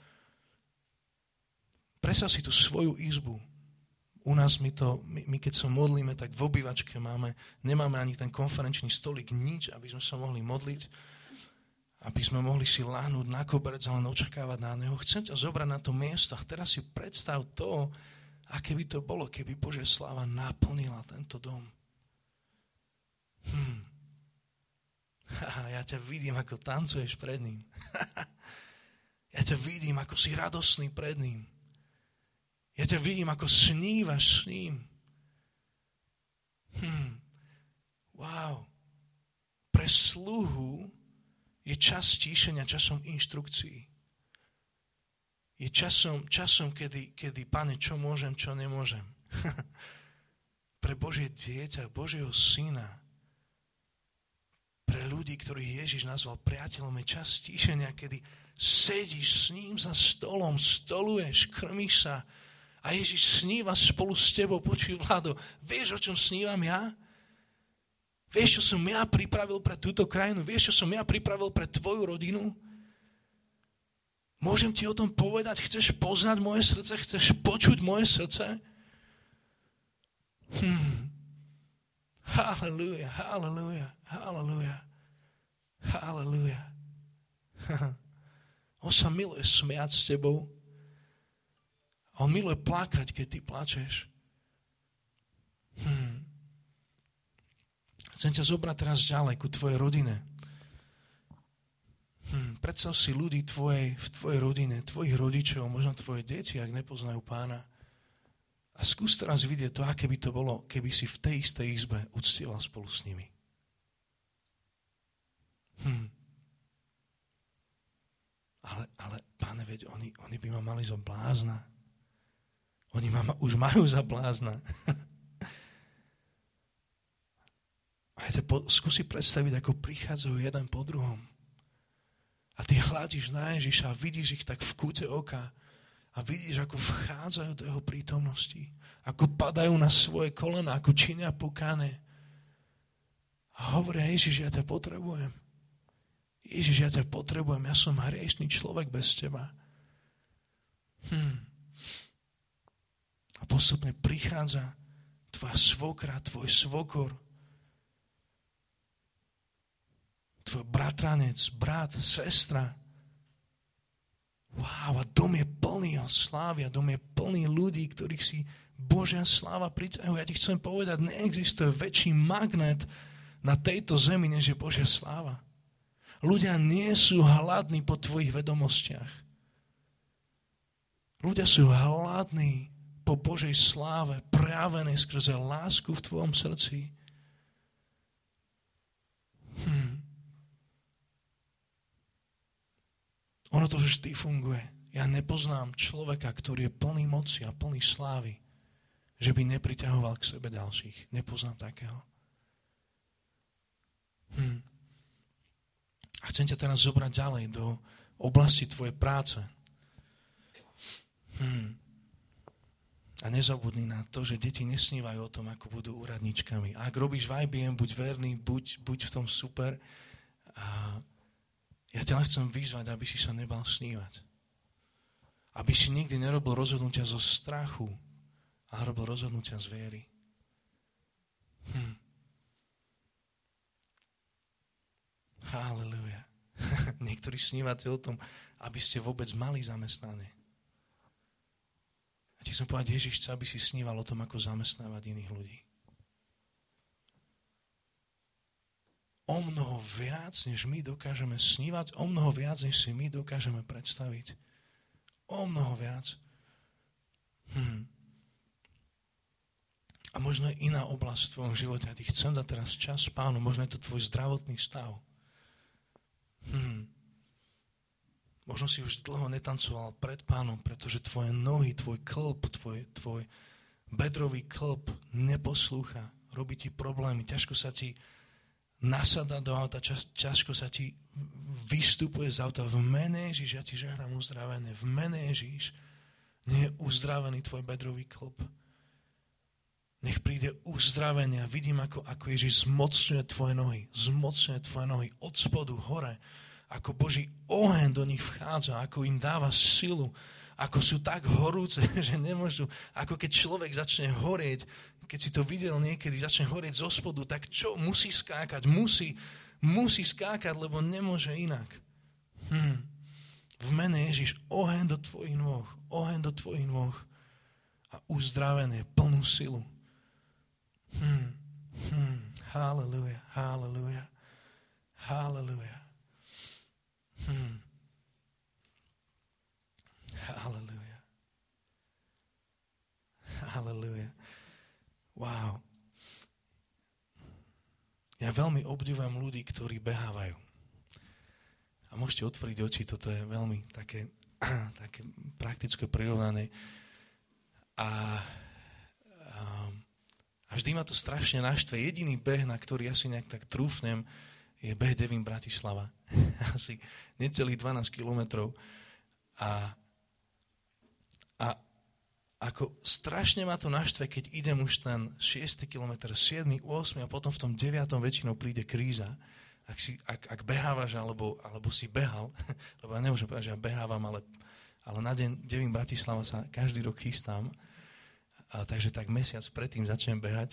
Predstav si tú svoju izbu. U nás my, to, my, my keď sa modlíme, tak v obývačke máme, nemáme ani ten konferenčný stolík, nič, aby sme sa mohli modliť, aby sme mohli si láhnuť na koberec a len očakávať na neho. Chcem ťa zobrať na to miesto a teraz si predstav to, aké by to bolo, keby Božia sláva naplnila tento dom. Hm. Ja ťa vidím, ako tancuješ pred ním. Ja ťa vidím, ako si radosný pred ním. Ja ťa vidím, ako snívaš s ním. Hm. Wow. Pre sluhu je čas stíšenia, časom inštrukcií. Je časom, časom kedy, kedy, Pane, čo môžem, čo nemôžem. Pre Božie dieťa, Božieho syna, pre ľudí, ktorých Ježiš nazval priateľom, je čas stíšenia, kedy sedíš s ním za stolom, stoluješ, krmíš sa, a Ježiš sníva spolu s tebou. Počuj, Vlado, vieš, o čom snívam ja? Vieš, čo som ja pripravil pre túto krajinu? Vieš, čo som ja pripravil pre tvoju rodinu? Môžem ti o tom povedať? Chceš poznať moje srdce? Chceš počuť moje srdce? Hm. Halleluja, halleluja, halleluja, halleluja. On sa miluje smiať s tebou. On miluje plakať, keď ty plačeš. Hm. Chcem ťa zobrať teraz ďalej ku tvojej rodine. Hm, predstav si ľudí tvojej, v tvojej rodine, tvojich rodičov, možno tvoje deti, ak nepoznajú Pána. A skús teraz vidieť to, aké by to bolo, keby si v tej istej izbe uctieval spolu s nimi. Hm. Ale, ale Páne, veď oni, oni by ma mali za blázna. Oni ma už majú za blázna. A ja po, skúsi predstaviť, ako prichádzajú jeden po druhom. A ty hľadíš na Ježiša a vidíš ich tak v kúte oka a vidíš, ako vchádzajú do jeho prítomnosti, ako padajú na svoje kolena, ako činia pokáne. A hovoria, Ježiš, ja ťa potrebujem. Ježiš, ja ťa potrebujem, ja som hriešný človek bez teba. Hm. A postupne prichádza tvoja svokra, tvoj svokor, tvoj bratranec, brat, sestra. Wow, a dom je plný o slávy, a dom je plný ľudí, ktorých si Božia sláva priťahuje. Ja ti chcem povedať, neexistuje väčší magnet na tejto zemi, než je Božia sláva. Ľudia nie sú hladní po tvojich vedomostiach. Ľudia sú hladní po Božej sláve, prejavenej skrze lásku v tvojom srdci. Hm. Ono to vždy funguje. Ja nepoznám človeka, ktorý je plný moci a plný slávy, že by nepriťahoval k sebe ďalších. Nepoznám takého. Hm. A chcem ťa teraz zobrať ďalej do oblasti tvojej práce. Hm. A nezabudni na to, že deti nesnívajú o tom, ako budú úradničkami. A ak robíš v í bé em, buď verný, buď, buď v tom super. A ja ťa len chcem vyzvať, aby si sa nebal snívať. Aby si nikdy nerobil rozhodnutia zo strachu, ale robil rozhodnutia z viery. Hm. Halelujá. Niektorí snívate o tom, aby ste vôbec mali zamestnanie. A ti chcem povedať, Ježiš chce, aby si sníval o tom, ako zamestnávať iných ľudí. O mnoho viac, než my dokážeme snívať, o mnoho viac, než si my dokážeme predstaviť. O mnoho viac. Hm. A možno je iná oblasť v tvojom živote. Ja ti chcem dať teraz čas Pánu. Možno je to tvoj zdravotný stav. Hmm. Možno si už dlho netancoval pred Pánom, pretože tvoje nohy, tvoj klb, tvoj, tvoj bedrový klb neposlúcha, robí ti problémy, ťažko sa ti nasadá do auta, čas, ťažko sa ti vystupuje z auta. V mene Ježiš, ja ti žehnám uzdravené. V mene Ježiš, nie je uzdravený tvoj bedrový klb. Nech príde uzdravenie. Vidím, ako, ako Ježiš zmocňuje tvoje nohy. Zmocňuje tvoje nohy od spodu hore. Ako Boží oheň do nich vchádza. Ako im dáva silu. Ako sú tak horúce, že nemôžu. Ako keď človek začne horieť, keď si to videl niekedy, začne horieť zo spodu, tak čo? Musí skákať. Musí, musí skákať, lebo nemôže inak. Hm. V mene Ježiš, oheň do tvojich nôh. Oheň do tvojich nôh. A uzdravenie, plnú silu. Hmm, hmm, hallelujah, hallelujah, hallelujah, hmm, hallelujah, hallelujah, wow. Ja veľmi obdivujem ľudí, ktorí behávajú. A môžete otvoriť oči, toto je veľmi také, také praktické prirovnanie. A um, A vždy ma to strašne naštve. Jediný beh, na ktorý asi nejak tak trúfnem, je beh Devín Bratislava. Asi necelých dvanásť kilometrov. A, a ako strašne ma to naštve, keď idem už ten šiesty kilometr, siedmy, ôsmy a potom v tom deviatom väčšinou príde kríza. Ak, si, ak, ak behávaš, alebo, alebo si behal, lebo ja nemôžem povedať, že ja behávam, ale, ale na deň Devín Bratislava sa každý rok chystám. A takže tak mesiac predtým začnem behať.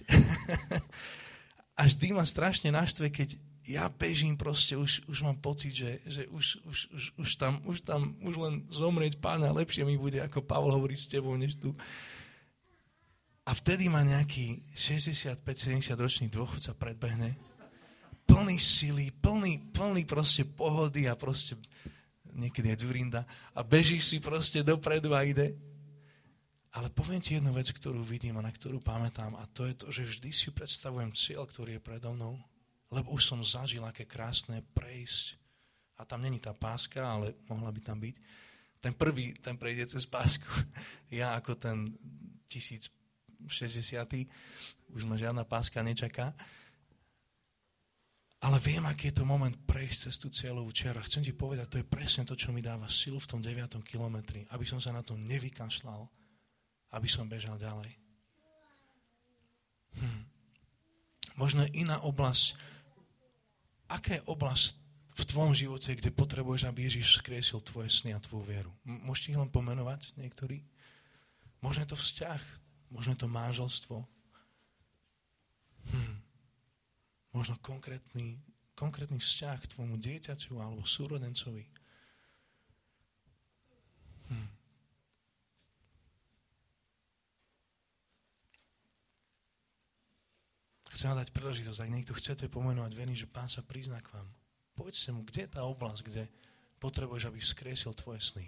A vždy ma strašne naštve, keď ja bežím proste, už, už mám pocit, že, že už, už, už, už, tam, už tam, už len zomrieť Pána, lepšie mi bude, ako Pavol hovorí s tebou, než tu. A vtedy ma nejaký šesťdesiatpäť sedemdesiat ročný dôchodca predbehne plný sily, plný, plný proste pohody a proste niekedy je dzurinda a bežíš si proste dopredu a ide. Ale poviem ti jednu vec, ktorú vidím a na ktorú pamätám a to je to, že vždy si predstavujem cieľ, ktorý je predo mnou, lebo už som zažil, aké krásne prejsť. A tam není tá páska, ale mohla by tam byť. Ten prvý, ten prejde cez pásku. Ja ako ten tisícšesťdesiaty už ma žiadna páska nečaká. Ale viem, aký je to moment prejsť cez tú cieľovú čiaru. Chcem ti povedať, to je presne to, čo mi dáva silu v tom deviatom kilometri, aby som sa na to nevykašľal, aby som bežal ďalej. Hm. Možno je iná oblasť. Aká je oblasť v tvojom živote, kde potrebuješ, aby Ježiš skriesil tvoje sny a tvoju vieru? M- môžete ich len pomenovať niektorí? Možno je to vzťah, možno je to manželstvo. Hm. Možno konkrétny, konkrétny vzťah k tvojmu dieťaťu alebo súrodencovi. Hm. Chcem vám dať príležitosť, ak niekto chcete pomenovať, verím, že Pán sa prizná k vám. Povedzte mu, kde je tá oblasť, kde potrebuješ, aby skriesil tvoje sny.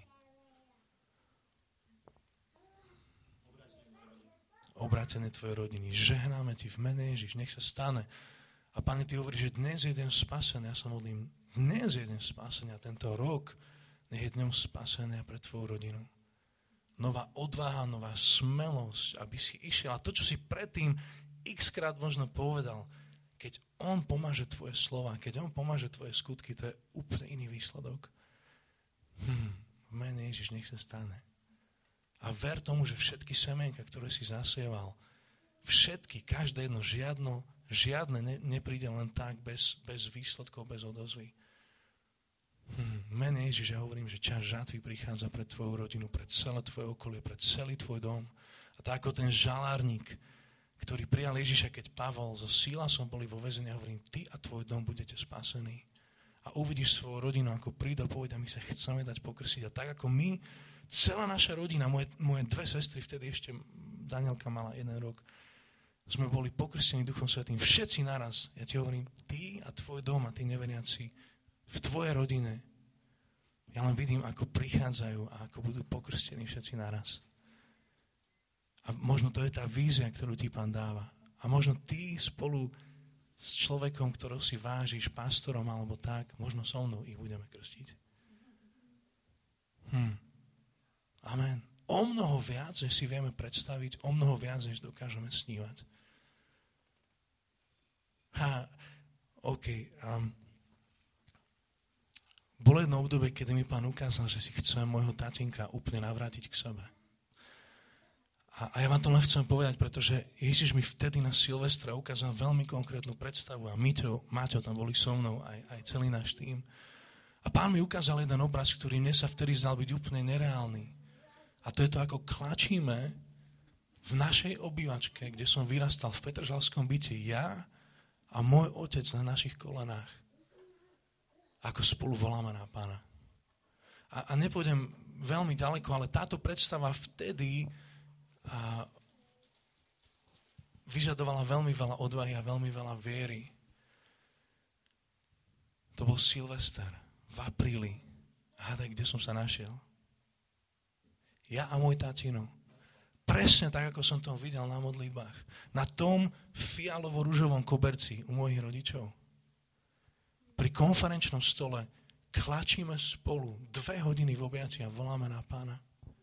Obrátenie tvojej rodiny. Žehnáme ti v mene Ježiš, nech sa stane. A Pane, ty hovoríš, že dnes je deň spasenia. Ja sa modlím, dnes je deň spasenia. Tento rok nech je dňom spasenia pre tvoju rodinu. Nová odvaha, nová smelosť, aby si išiel. A to, čo si predtým x-krát možno povedal, keď on pomáže tvoje slova, keď on pomáže tvoje skutky, to je úplne iný výsledok. Hm, v mene Ježiš, nech sa stane. A ver tomu, že všetky semienka, ktoré si zasieval, všetky, každé jedno, žiadno, žiadne ne, nepríde len tak, bez, bez výsledkov, bez odozvy. Hm, v mene Ježiš, ja hovorím, že čas žatvy prichádza pre tvoju rodinu, pre celé tvoje okolie, pre celý tvoj dom. A tak ako ten žalárnik, ktorý prijal Ježiša, keď Pavol so Sílasom boli vo väzení, a hovorím, ty a tvoj dom budete spasení. A uvidíš svoju rodinu, ako prídu a povedia, my sa chceme dať pokrstiť. A tak ako my, celá naša rodina, moje, moje dve sestry, vtedy ešte Danielka mala jeden rok, sme boli pokrstení Duchom Svätým, všetci naraz. Ja ti hovorím, ty a tvoj dom a tí neveriaci v tvojej rodine, ja len vidím, ako prichádzajú a ako budú pokrstení všetci naraz. A možno to je tá vízia, ktorú ti Pán dáva. A možno ty spolu s človekom, ktorého si vážiš, pastorom alebo tak, možno so mnou ich budeme krstiť. Hm. Amen. O mnoho viac, než si vieme predstaviť, o mnoho viac, než dokážeme snívať. Ha, OK. Um, bolo jedno obdobie, kedy mi Pán ukázal, že si chce môjho tatinka úplne navrátiť k sebe. A, a ja vám to len chcem povedať, pretože Ježiš mi vtedy na Silvestra ukázal veľmi konkrétnu predstavu a Míťo, Máťo tam boli so mnou, aj, aj celý náš tým. A Pán mi ukázal jeden obraz, ktorý mne sa vtedy zdal byť úplne nereálny. A to je to, ako klačíme v našej obývačke, kde som vyrastal v Petržalskom byte, ja a môj otec na našich kolenách. Ako spolu voláme na Pána. A, a nepôjdem veľmi ďaleko, ale táto predstava vtedy a vyžadovala veľmi veľa odvahy a veľmi veľa viery. To bol Silvester v apríli. Hádaj, kde som sa našiel. Ja a môj tatino. Presne tak, ako som to videl na modlitbách. Na tom fialovo-ružovom koberci u mojich rodičov. Pri konferenčnom stole klačíme spolu dve hodiny v objatí a voláme na Pána.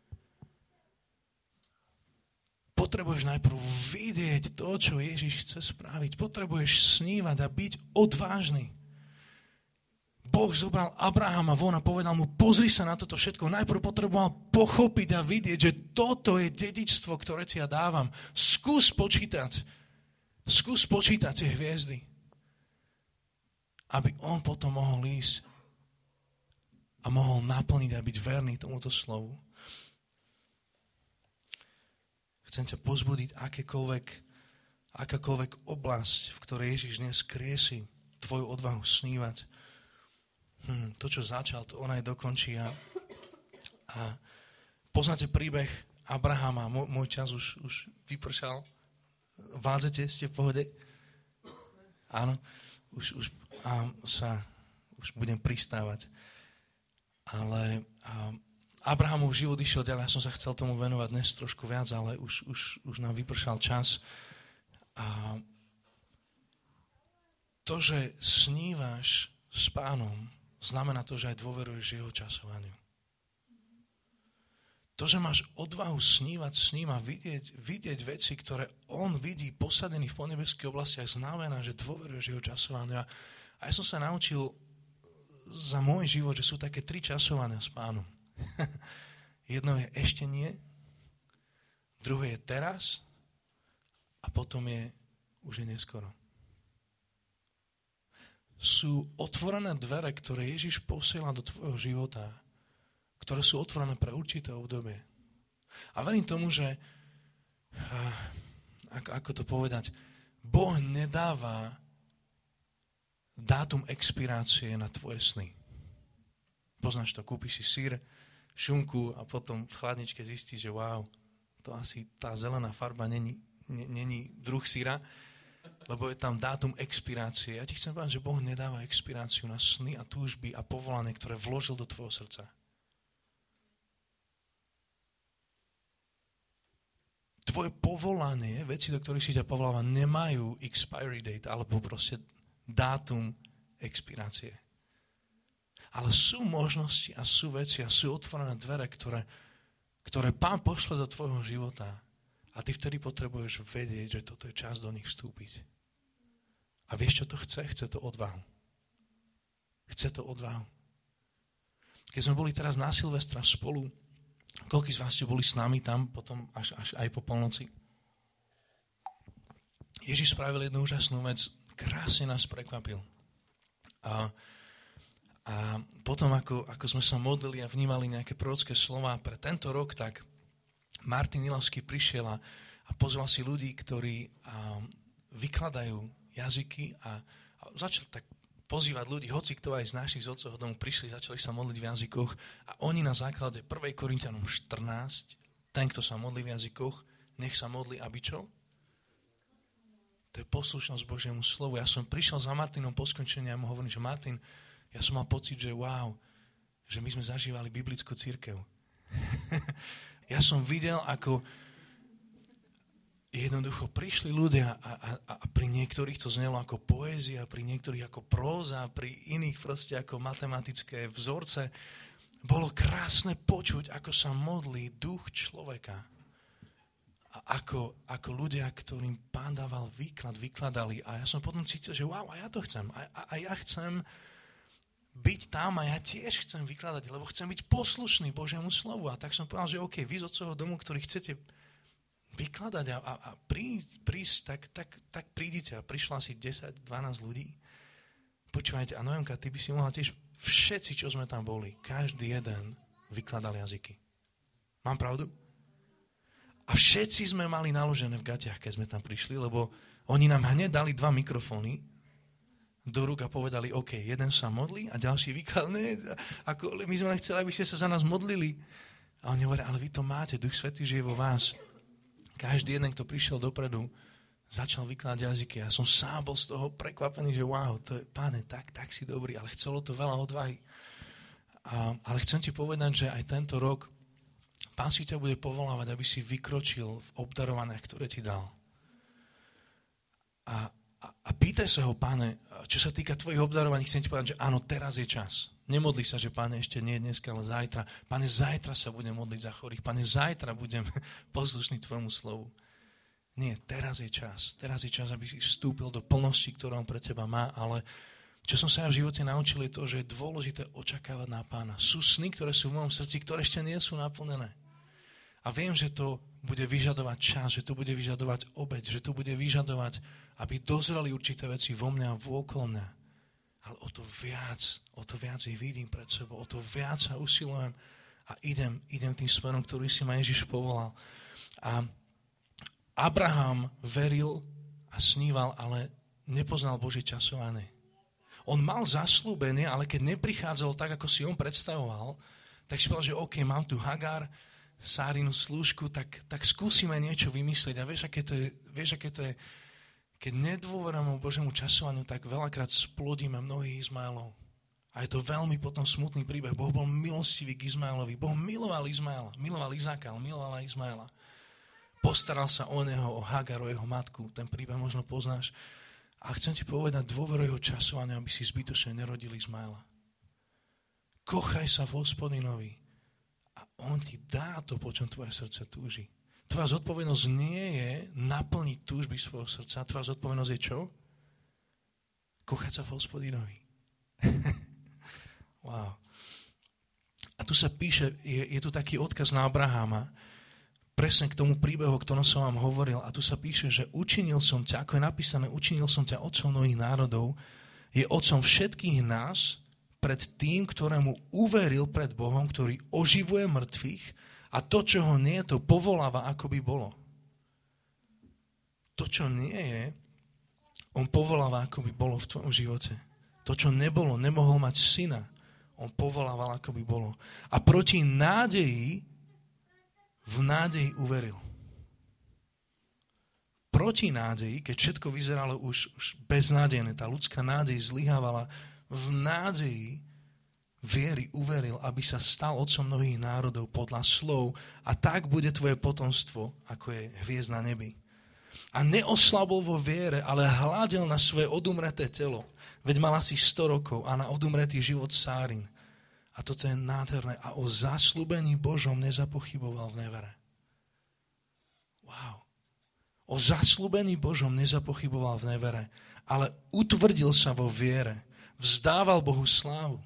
Potrebuješ najprv vidieť to, čo Ježiš chce spraviť. Potrebuješ snívať a byť odvážny. Boh zobral Abrahama von a povedal mu, pozri sa na toto všetko. Najprv potreboval pochopiť a vidieť, že toto je dedičstvo, ktoré ti ja dávam. Skús počítať. Skús počítať tie hviezdy. Aby on potom mohol ísť a mohol naplniť a byť verný tomuto slovu. Chcem ťa pozbudiť akékoľvek, akákoľvek oblasť, v ktorej Ježiš dnes kriesi tvoju odvahu snívať. Hm, to, čo začal, to on aj dokončí. A, a poznáte príbeh Abrahama. Môj, môj čas už, už vypršal. Vládzete? Ste v pohode? Áno. už, už a sa už budem pristávať. Ale a, Abrahamov život išiel ďalej, ja som sa chcel tomu venovať dnes trošku viac, ale už, už, už nám vypršal čas. A to, že snívaš s Pánom, znamená to, že aj dôveruješ jeho časovaniu. To, že máš odvahu snívať s ním a vidieť, vidieť veci, ktoré on vidí posadený v podnebeských oblastiach, znamená, že dôveruješ jeho časovaniu. A ja som sa naučil za môj život, že sú také tri časovania s Pánom. Jedno je ešte nie, druhé je teraz a potom je už je neskoro. Sú otvorené dvere, ktoré Ježiš posiela do tvojho života, ktoré sú otvorené pre určité obdobie. A verím tomu, že ako, ako to povedať, Boh nedáva dátum expirácie na tvoje sny. Poznáš to, kúpiš si syr, šunku a potom v chladničke zistíš, že wow, to asi tá zelená farba není, není druh syra, lebo je tam dátum expirácie. Ja ti chcem povedať, že Boh nedáva expiráciu na sny a túžby a povolanie, ktoré vložil do tvojho srdca. Tvoje povolanie, veci, do ktorých si ťa povoláva, nemajú expiry date alebo proste dátum expirácie. Ale sú možnosti a sú veci a sú otvorené dvere, ktoré, ktoré Pán pošle do tvojho života a ty vtedy potrebuješ vedieť, že toto je čas do nich vstúpiť. A vieš, čo to chce? Chce to odvahu. Chce to odvahu. Keď sme boli teraz na Silvestra spolu, koľký z vás ste boli s nami tam potom až, až aj po polnoci? Ježiš spravil jednu úžasnú vec, krásne nás prekvapil. A, a potom, ako, ako sme sa modlili a vnímali nejaké prorocké slova pre tento rok, tak Martin Ilavský prišiel a, a pozval si ľudí, ktorí a, vykladajú jazyky a, a začal tak pozývať ľudí, hoci kto aj z našich z otcovho domu prišli, začali sa modliť v jazykoch a oni na základe prvého Korinťanom štrnásť, ten, kto sa modlí v jazykoch, nech sa modlí, aby čo? To je poslušnosť Božiemu slovu. Ja som prišiel za Martinom po skončení a mu hovorím, že Martin, ja som mal pocit, že wow, že my sme zažívali biblickú cirkev. Ja som videl, ako jednoducho prišli ľudia a, a, a pri niektorých to znelo ako poézia, pri niektorých ako próza, pri iných proste ako matematické vzorce. Bolo krásne počuť, ako sa modlí duch človeka. A ako, ako ľudia, ktorým Pán dával výklad, vykladali. A ja som potom cítil, že wow, a ja to chcem. A, a, a ja chcem byť tam a ja tiež chcem vykladať, lebo chcem byť poslušný Božiemu slovu. A tak som povedal, že OK, vy z otcovho domu, ktorí chcete vykladať a, a, a prísť, prísť tak, tak, tak prídite. A prišlo asi desať dvanásť ľudí. Počúvajte, a Noemka, ty by si mohla tiež, všetci, čo sme tam boli, každý jeden vykladal jazyky. Mám pravdu? A všetci sme mali naložené v gatiach, keď sme tam prišli, lebo oni nám hneď dali dva mikrofóny do rúk a povedali, OK, jeden sa modlí a ďalší vykladal. Ne, ako, my sme chceli, aby ste sa za nás modlili. A oni hovoria, ale vy to máte, Duch Svätý žije vo vás. Každý jeden, kto prišiel dopredu, začal vykladať jazyky. Ja som sám bol z toho prekvapený, že wow, to je, Páne, tak, tak si dobrý, ale chcelo to veľa odvahy. A, ale chcem ti povedať, že aj tento rok Pán si ťa bude povolávať, aby si vykročil v obdarovaniach, ktoré ti dal. A, a, a pýtaj sa ho, Páne, čo sa týka tvojich obdarovaní, chcem ti povedať, že áno, teraz je čas. Nemodli sa, že Páne, ešte nie dneska, ale zajtra. Páne, zajtra sa budem modliť za chorých. Páne, zajtra budem poslušný tvojmu slovu. Nie, teraz je čas. Teraz je čas, aby si vstúpil do plnosti, ktorú on pre teba má, ale čo som sa ja v živote naučil, je to, že je dôležité očakávať na Pána. Sú sny, ktoré sú v mojom srdci, ktoré ešte nie sú naplnené. A viem, že to bude vyžadovať čas, že to bude vyžadovať obeť, že to bude vyžadovať, aby dozreli určité veci vo mňa a vôkol mňa. Ale o to viac, o to viac ich vidím pred sebou, o to viac sa usilujem a idem, idem tým smerom, ktorý si ma Ježiš povolal. A Abraham veril a sníval, ale nepoznal Božie časovanie. On mal zasľúbenie, ale keď neprichádzalo tak, ako si on predstavoval, tak si povedal, že OK, mám tu Hagar, Sárinu slúžku, tak, tak skúsime niečo vymyslieť. A vieš, aké to je, vieš, aké to je, Keď nedôverujeme Božiemu časovaniu, tak veľakrát splodíme mnohých Izmaelov. A je to veľmi potom smutný príbeh. Boh bol milostivý k Izmaelovi. Boh miloval Izmaela, miloval Izáka, ale miloval Izmaela. Postaral sa o neho, o Hagar, o jeho matku. Ten príbeh možno poznáš. A chcem ti povedať, dôveruj jeho časovaniu, aby si zbytočne nerodil Izmaela. Kochaj sa v Hospodinovi a on ti dá to, po čom tvoje srdce túži. Tvoja zodpovednosť nie je naplniť túžby svojho srdca. Tvoja zodpovednosť je čo? Kochať sa v Hospodinovi. Wow. A tu sa píše, je, je tu taký odkaz na Abraháma, presne k tomu príbehu, o ktorom som vám hovoril. A tu sa píše, že učinil som ťa, ako je napísané, učinil som ťa otcom mnohých národov, je otcom všetkých nás pred tým, ktorému uveril pred Bohom, ktorý oživuje mŕtvych. A to, čo ho nie je, to povoláva, ako by bolo. To, čo nie je, on povoláva, ako by bolo v tvojom živote. To, čo nebolo, nemohol mať syna, on povolával, ako by bolo. A proti nádeji, v nádeji uveril. Proti nádeji, keď všetko vyzeralo už, už beznádejné, tá ľudská nádej zlyhávala, v nádeji viery uveril, aby sa stal otcom mnohých národov podľa slov a tak bude tvoje potomstvo, ako je hviezd na nebi. A neoslabol vo viere, ale hľadel na svoje odumreté telo. Veď mal asi sto rokov a na odumretý život Sárin. A toto je nádherné. A o zasľúbení Božom nezapochyboval v nevere. Wow. O zasľúbení Božom nezapochyboval v nevere, ale utvrdil sa vo viere. Vzdával Bohu slávu.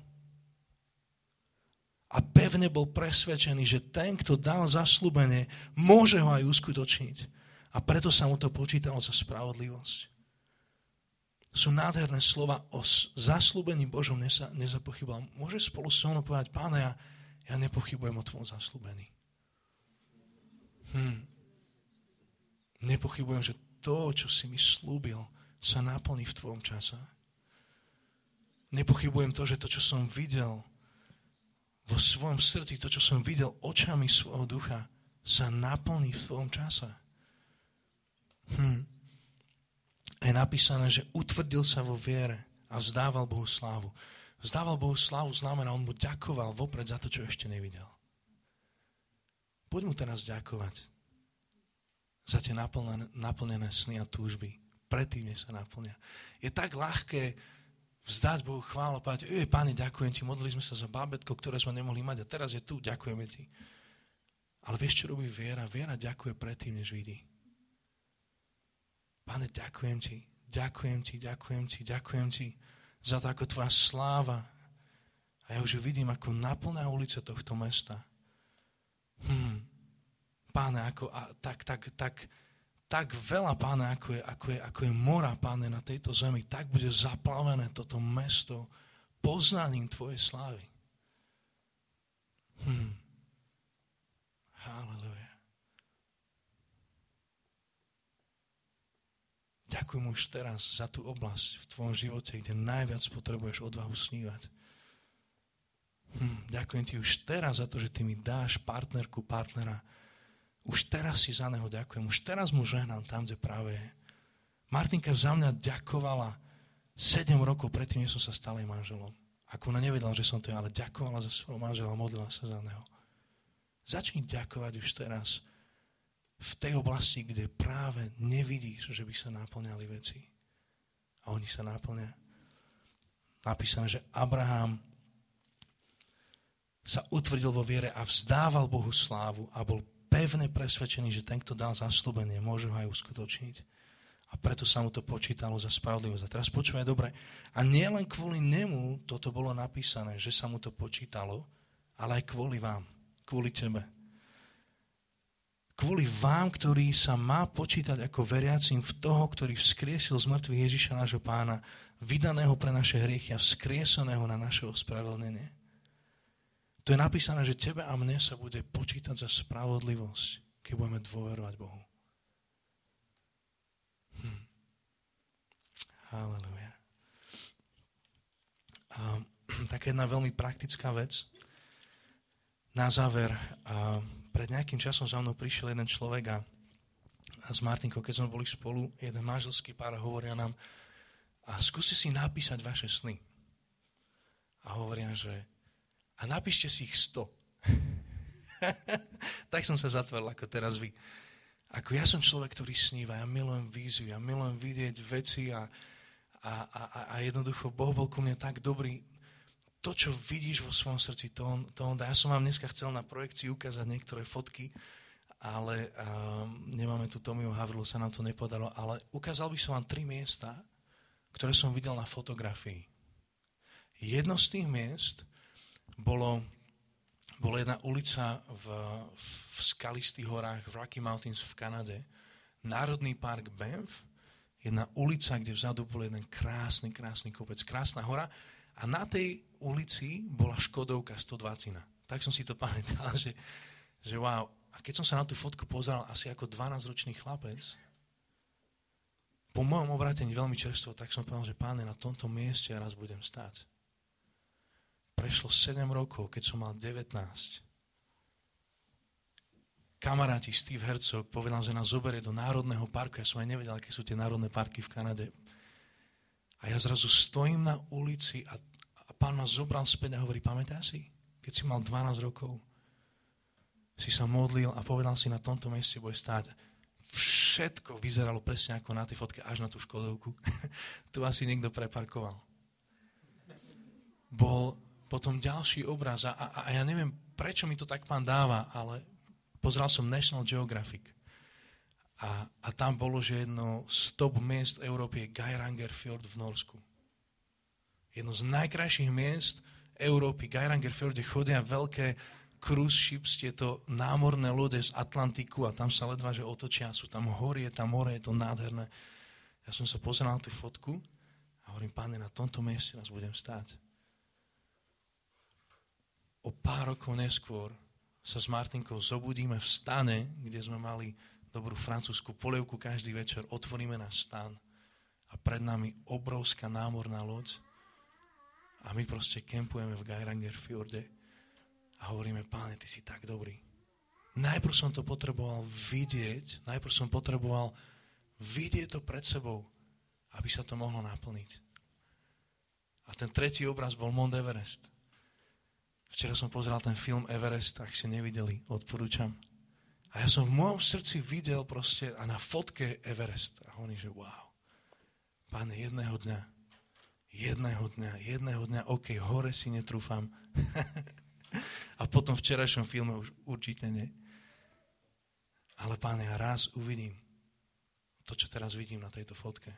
A pevne bol presvedčený, že ten, kto dal zasľúbenie, môže ho aj uskutočniť. A preto sa mu to počítalo za spravodlivosť. Sú nádherné slova o zasľúbení Božom neza, nezapochyboval. Môžeš spolu so mnou povedať, Páne, ja, ja nepochybujem o tvojom zasľúbení. Hm. Nepochybujem, že to, čo si mi slúbil, sa naplní v tvojom čase. Nepochybujem to, že to, čo som videl vo svojom srdci, to, čo som videl očami svojho ducha, sa naplní v tvojom čase. Hm. Je napísané, že utvrdil sa vo viere a vzdával Bohu slávu. Vzdával Bohu slávu znamená, on mu ďakoval vopred za to, čo ešte nevidel. Poď mu teraz ďakovať za tie naplnené, naplnené sny a túžby. Predtým, než sa naplnia. Je tak ľahké vzdať Bohu chválu a povedať, ej, Páne, ďakujem ti, modlili sme sa za bábätko, ktoré sme nemohli mať a teraz je tu, ďakujeme ti. Ale vieš, čo robí viera? Viera ďakuje predtým, než vidí. Páne, ďakujem ti, ďakujem ti, ďakujem ti, ďakujem ti za to, ako tvoja sláva. A ja už ju vidím, ako naplná ulice tohto mesta. Hm. Páne, ako, a, tak, tak, tak, tak veľa, Páne, ako je, ako, je, ako je mora, Páne, na tejto zemi, tak bude zaplavené toto mesto poznaním tvojej slávy. Hm. Halleluja. Ďakujem už teraz za tú oblasť v tvojom živote, kde najviac potrebuješ odvahu snívať. Hm, ďakujem ti už teraz za to, že ty mi dáš partnerku, partnera. Už teraz si za neho ďakujem. Už teraz mu žehnám tam, kde práve je. Martinka za mňa ďakovala sedem rokov predtým, než som sa stal jej manželom. Ako ona nevedela, že som to ja, ale ďakovala za svojho manžela, modlila sa za neho. Začni ďakovať už teraz v tej oblasti, kde práve nevidíš, že by sa naplňali veci. A oni sa naplňa. Napísané, že Abraham sa utvrdil vo viere a vzdával Bohu slávu a bol pevne presvedčený, že ten, kto dal zasľúbenie, môže ho aj uskutočniť. A preto sa mu to počítalo za spravodlivosť. A teraz počúvaj dobre. A nie len kvôli nemu toto bolo napísané, že sa mu to počítalo, ale aj kvôli vám, kvôli tebe. Kvôli vám, ktorý sa má počítať ako veriacim v toho, ktorý vzkriesil z mŕtvych Ježiša nášho Pána, vydaného pre naše hriechy a vzkrieseného na naše ospravedlnenie. To je napísané, že tebe a mne sa bude počítať za spravodlivosť, keď budeme dôverovať Bohu. Hm. Halleluja. A taká jedna veľmi praktická vec. Na záver, a pred nejakým časom za mnou prišiel jeden človek a s Martinkou, keď sme boli spolu, jeden manželský pár, hovoria nám, a skúste si napísať vaše sny. A hovoria, že a napíšte si ich sto. Tak som sa zatvoril, ako teraz vy. Ako ja som človek, ktorý sníva, ja milujem víziu, ja milujem vidieť veci a, a, a, a jednoducho Boh bol ku mne tak dobrý. To, čo vidíš vo svojom srdci, to on, to on dá. Ja som vám dneska chcel na projekcii ukázať niektoré fotky, ale um, nemáme tu Tomiho Havrlu, sa nám to nepodarilo, ale ukázal by som vám tri miesta, ktoré som videl na fotografii. Jedno z tých miest bolo, bolo jedna ulica v, v skalistých horách v Rocky Mountains v Kanade, Národný park Banff, jedna ulica, kde vzadu bol jeden krásny, krásny kopec, krásna hora a na tej ulici bola Škodovka stodvadsať. Tak som si to pamätal, že, že wow. A keď som sa na tú fotku pozeral asi ako dvanásťročný chlapec, po mojom obrátení veľmi čerstvo, tak som povedal, že Páne, na tomto mieste ja raz budem stáť. Prešlo sedem rokov, keď som mal devätnásť. Kamaráti Steve Herzog povedal, že nás zoberie do Národného parku. Ja som aj nevedel, aké sú tie národné parky v Kanade. A ja zrazu stojím na ulici a, a Pán ma zobral späť a hovorí, pamätáš si, keď si mal dvanásť rokov, si sa modlil a povedal si, na tomto mieste bude stáť. Všetko vyzeralo presne ako na tej fotke, až na tú Škodovku. Tu asi niekto preparkoval. Bol potom ďalší obraz a, a, a ja neviem, prečo mi to tak Pán dáva, ale pozeral som National Geographic a, a tam bolo, že jedno z top miest Európy je Geirangerfjord v Norsku. Jedno z najkrajších miest Európy, Geirangerfjord, kde chodia veľké cruise ships, tieto námorné lode z Atlantiku a tam sa ledva, že otočia, sú tam hory, je tam more, je to nádherné. Ja som sa pozeral na tú fotku a hovorím, Páne, na tomto mieste nás budem stáť. O pár rokov neskôr sa s Martinkou zobudíme v stane, kde sme mali dobrú francúzsku polievku každý večer, otvoríme náš stan a pred nami obrovská námorná loď a my proste kempujeme v Geirangerfjorde a hovoríme, Páne, Ty si tak dobrý. Najprv som to potreboval vidieť, najprv som potreboval vidieť to pred sebou, aby sa to mohlo naplniť. A ten tretí obraz bol Mount Everest. Včera som pozeral ten film Everest, ak ste nevideli, odporúčam. A ja som v mojom srdci videl proste a na fotke Everest. A hovorím, že wow, Páne, jedného dňa, jedného dňa, jedného dňa, ok, hore si netrúfam. A potom v včerajšom filme už určite nie. Ale Páne, ja raz uvidím to, čo teraz vidím na tejto fotke.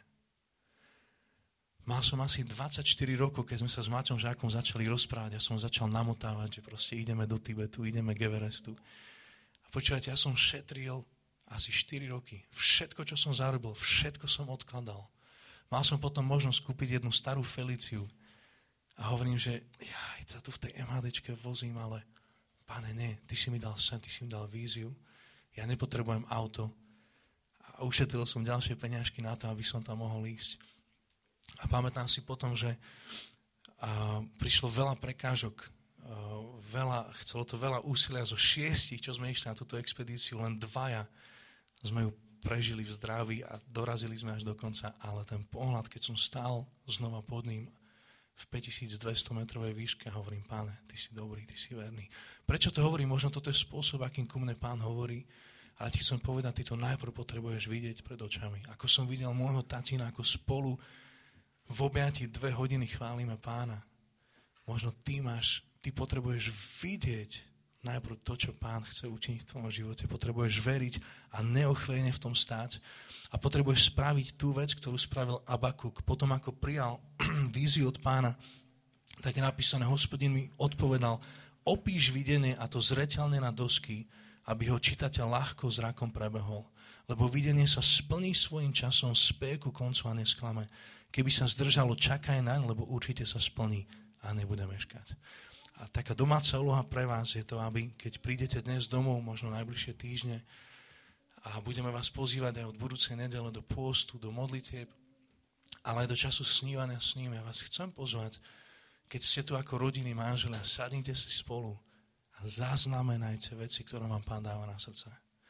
Mal som asi dvadsaťštyri rokov, keď sme sa s Maťom Žákom začali rozprávať. Ja som začal namotávať, že proste ideme do Tibetu, ideme k Everestu. A počúvajte, ja som šetril asi štyri roky. Všetko, čo som zarobil, všetko som odkladal. Mal som potom možnosť kúpiť jednu starú Feliciu. A hovorím, že ja sa tu v tej MHDčke vozím, ale Páne, nie, Ty si mi dal sen, Ty si mi dal víziu. Ja nepotrebujem auto. A ušetril som ďalšie peňažky na to, aby som tam mohol ísť. A pamätám si potom, že a, prišlo veľa prekážok, a, veľa, chcelo to veľa úsilia zo šiestich, čo sme išli na túto expedíciu, len dvaja sme ju prežili v zdraví a dorazili sme až do konca, ale ten pohľad, keď som stál znova pod ním v päťtisícdvesto metrovej výške, hovorím, Páne, Ty si dobrý, Ty si verný. Prečo to hovorím? Možno toto je spôsob, akým ku mne Pán hovorí, ale ti chcem povedať, ty to najprv potrebuješ vidieť pred očami. Ako som videl môjho tatina, ako spolu v objati dve hodiny chválime Pána. Možno ty máš, ty potrebuješ vidieť najprv to, čo Pán chce učiniť v tvojom živote. Potrebuješ veriť a neochvejne v tom stáť. A potrebuješ spraviť tú vec, ktorú spravil Abakuk. Potom, ako prijal víziu od Pána, tak je napísané, Hospodin mi odpovedal, opíš videnie a to zreteľne na dosky, aby ho čitateľ ľahko zrakom prebehol. Lebo videnie sa splní svojím časom, speje ku koncu a nesklame. Keby sa zdržalo, čakaj naň, lebo určite sa splní a nebude meškať. A taká domáca úloha pre vás je to, aby keď prídete dnes domov, možno najbližšie týždne, a budeme vás pozývať aj od budúcej nedele do pôstu, do modlitieb, ale aj do času snívania s ním. Ja vás chcem pozvať, keď ste tu ako rodiny, manželia, sadnite si spolu a zaznamenajte veci, ktoré vám Pán dáva na srdce.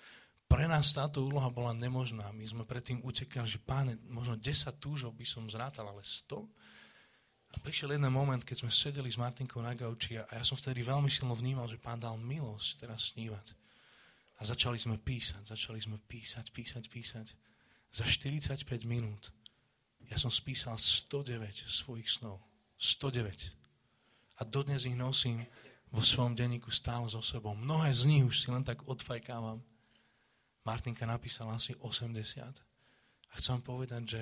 pre nás táto úloha bola nemožná. My sme predtým utekali, že páne, možno desať túžov by som zrátal, ale sto? A prišiel jeden moment, keď sme sedeli s Martinkou na gauči a ja som vtedy veľmi silno vnímal, že pán dal milosť teraz snívať. A začali sme písať, začali sme písať, písať, písať. Za štyridsaťpäť minút ja som spísal sto deväť svojich snov. sto deväť. A dodnes ich nosím vo svojom denníku stále so sebou. Mnohé z nich už si len tak odfajkávam. Martinka napísala asi osemdesiat. A chcem povedať, že,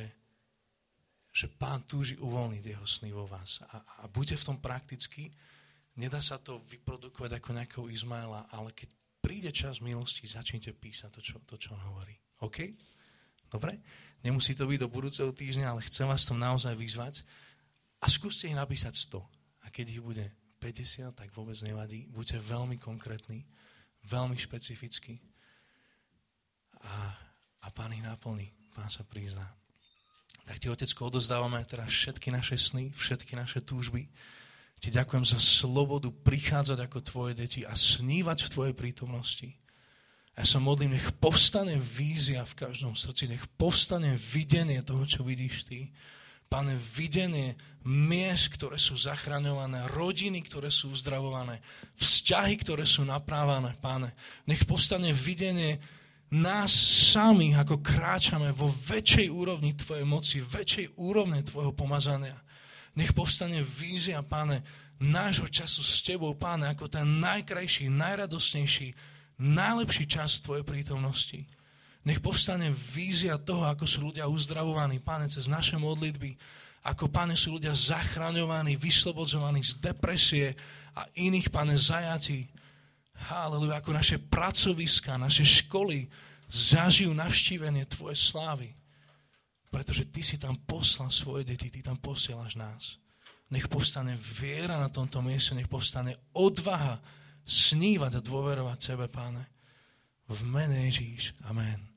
že pán túži uvoľniť jeho sny vo vás. A, a buďte v tom prakticky. Nedá sa to vyprodukovať ako nejakého Izmaela, ale keď príde čas milosti, začnite písať to, čo, to, čo on hovorí. OK? Dobre? Nemusí to byť do budúceho týždňa, ale chcem vás tom naozaj vyzvať. A skúste ich napísať sto. A keď ich bude päťdesiat, tak vôbec nevadí. Buďte veľmi konkrétni, veľmi špecifickí. A, a pán ich naplní. Pán sa prizná. Tak ti, Otecko, odozdávame teraz všetky naše sny, všetky naše túžby. Ti ďakujem za slobodu prichádzať ako tvoje deti a snívať v tvojej prítomnosti. Ja sa modlím, nech povstane vízia v každom srdci, nech povstane videnie toho, čo vidíš ty. Pane, videnie miest, ktoré sú zachraňované, rodiny, ktoré sú uzdravované, vzťahy, ktoré sú naprávané, Pane. Nech povstane videnie nás samých, ako kráčame vo väčšej úrovni tvojej moci, väčšej úrovne tvojho pomazania. Nech povstane vízia, Pane, nášho času s tebou, Pane, ako ten najkrajší, najradosnejší, najlepší čas tvojej prítomnosti. Nech povstane vízia toho, ako sú ľudia uzdravovaní, Pane, cez naše modlitby, ako, Pane, sú ľudia zachraňovaní, vyslobodzovaní z depresie a iných, Pane, zajatí. Halleluja, ako naše pracoviska, naše školy zažijú navštívenie tvoje slávy. Pretože ty si tam poslal svoje deti, ty tam posielaš nás. Nech povstane viera na tomto mieste, nech povstane odvaha snívať a dôverovať tebe, Páne. V mene Ježíš. Amen.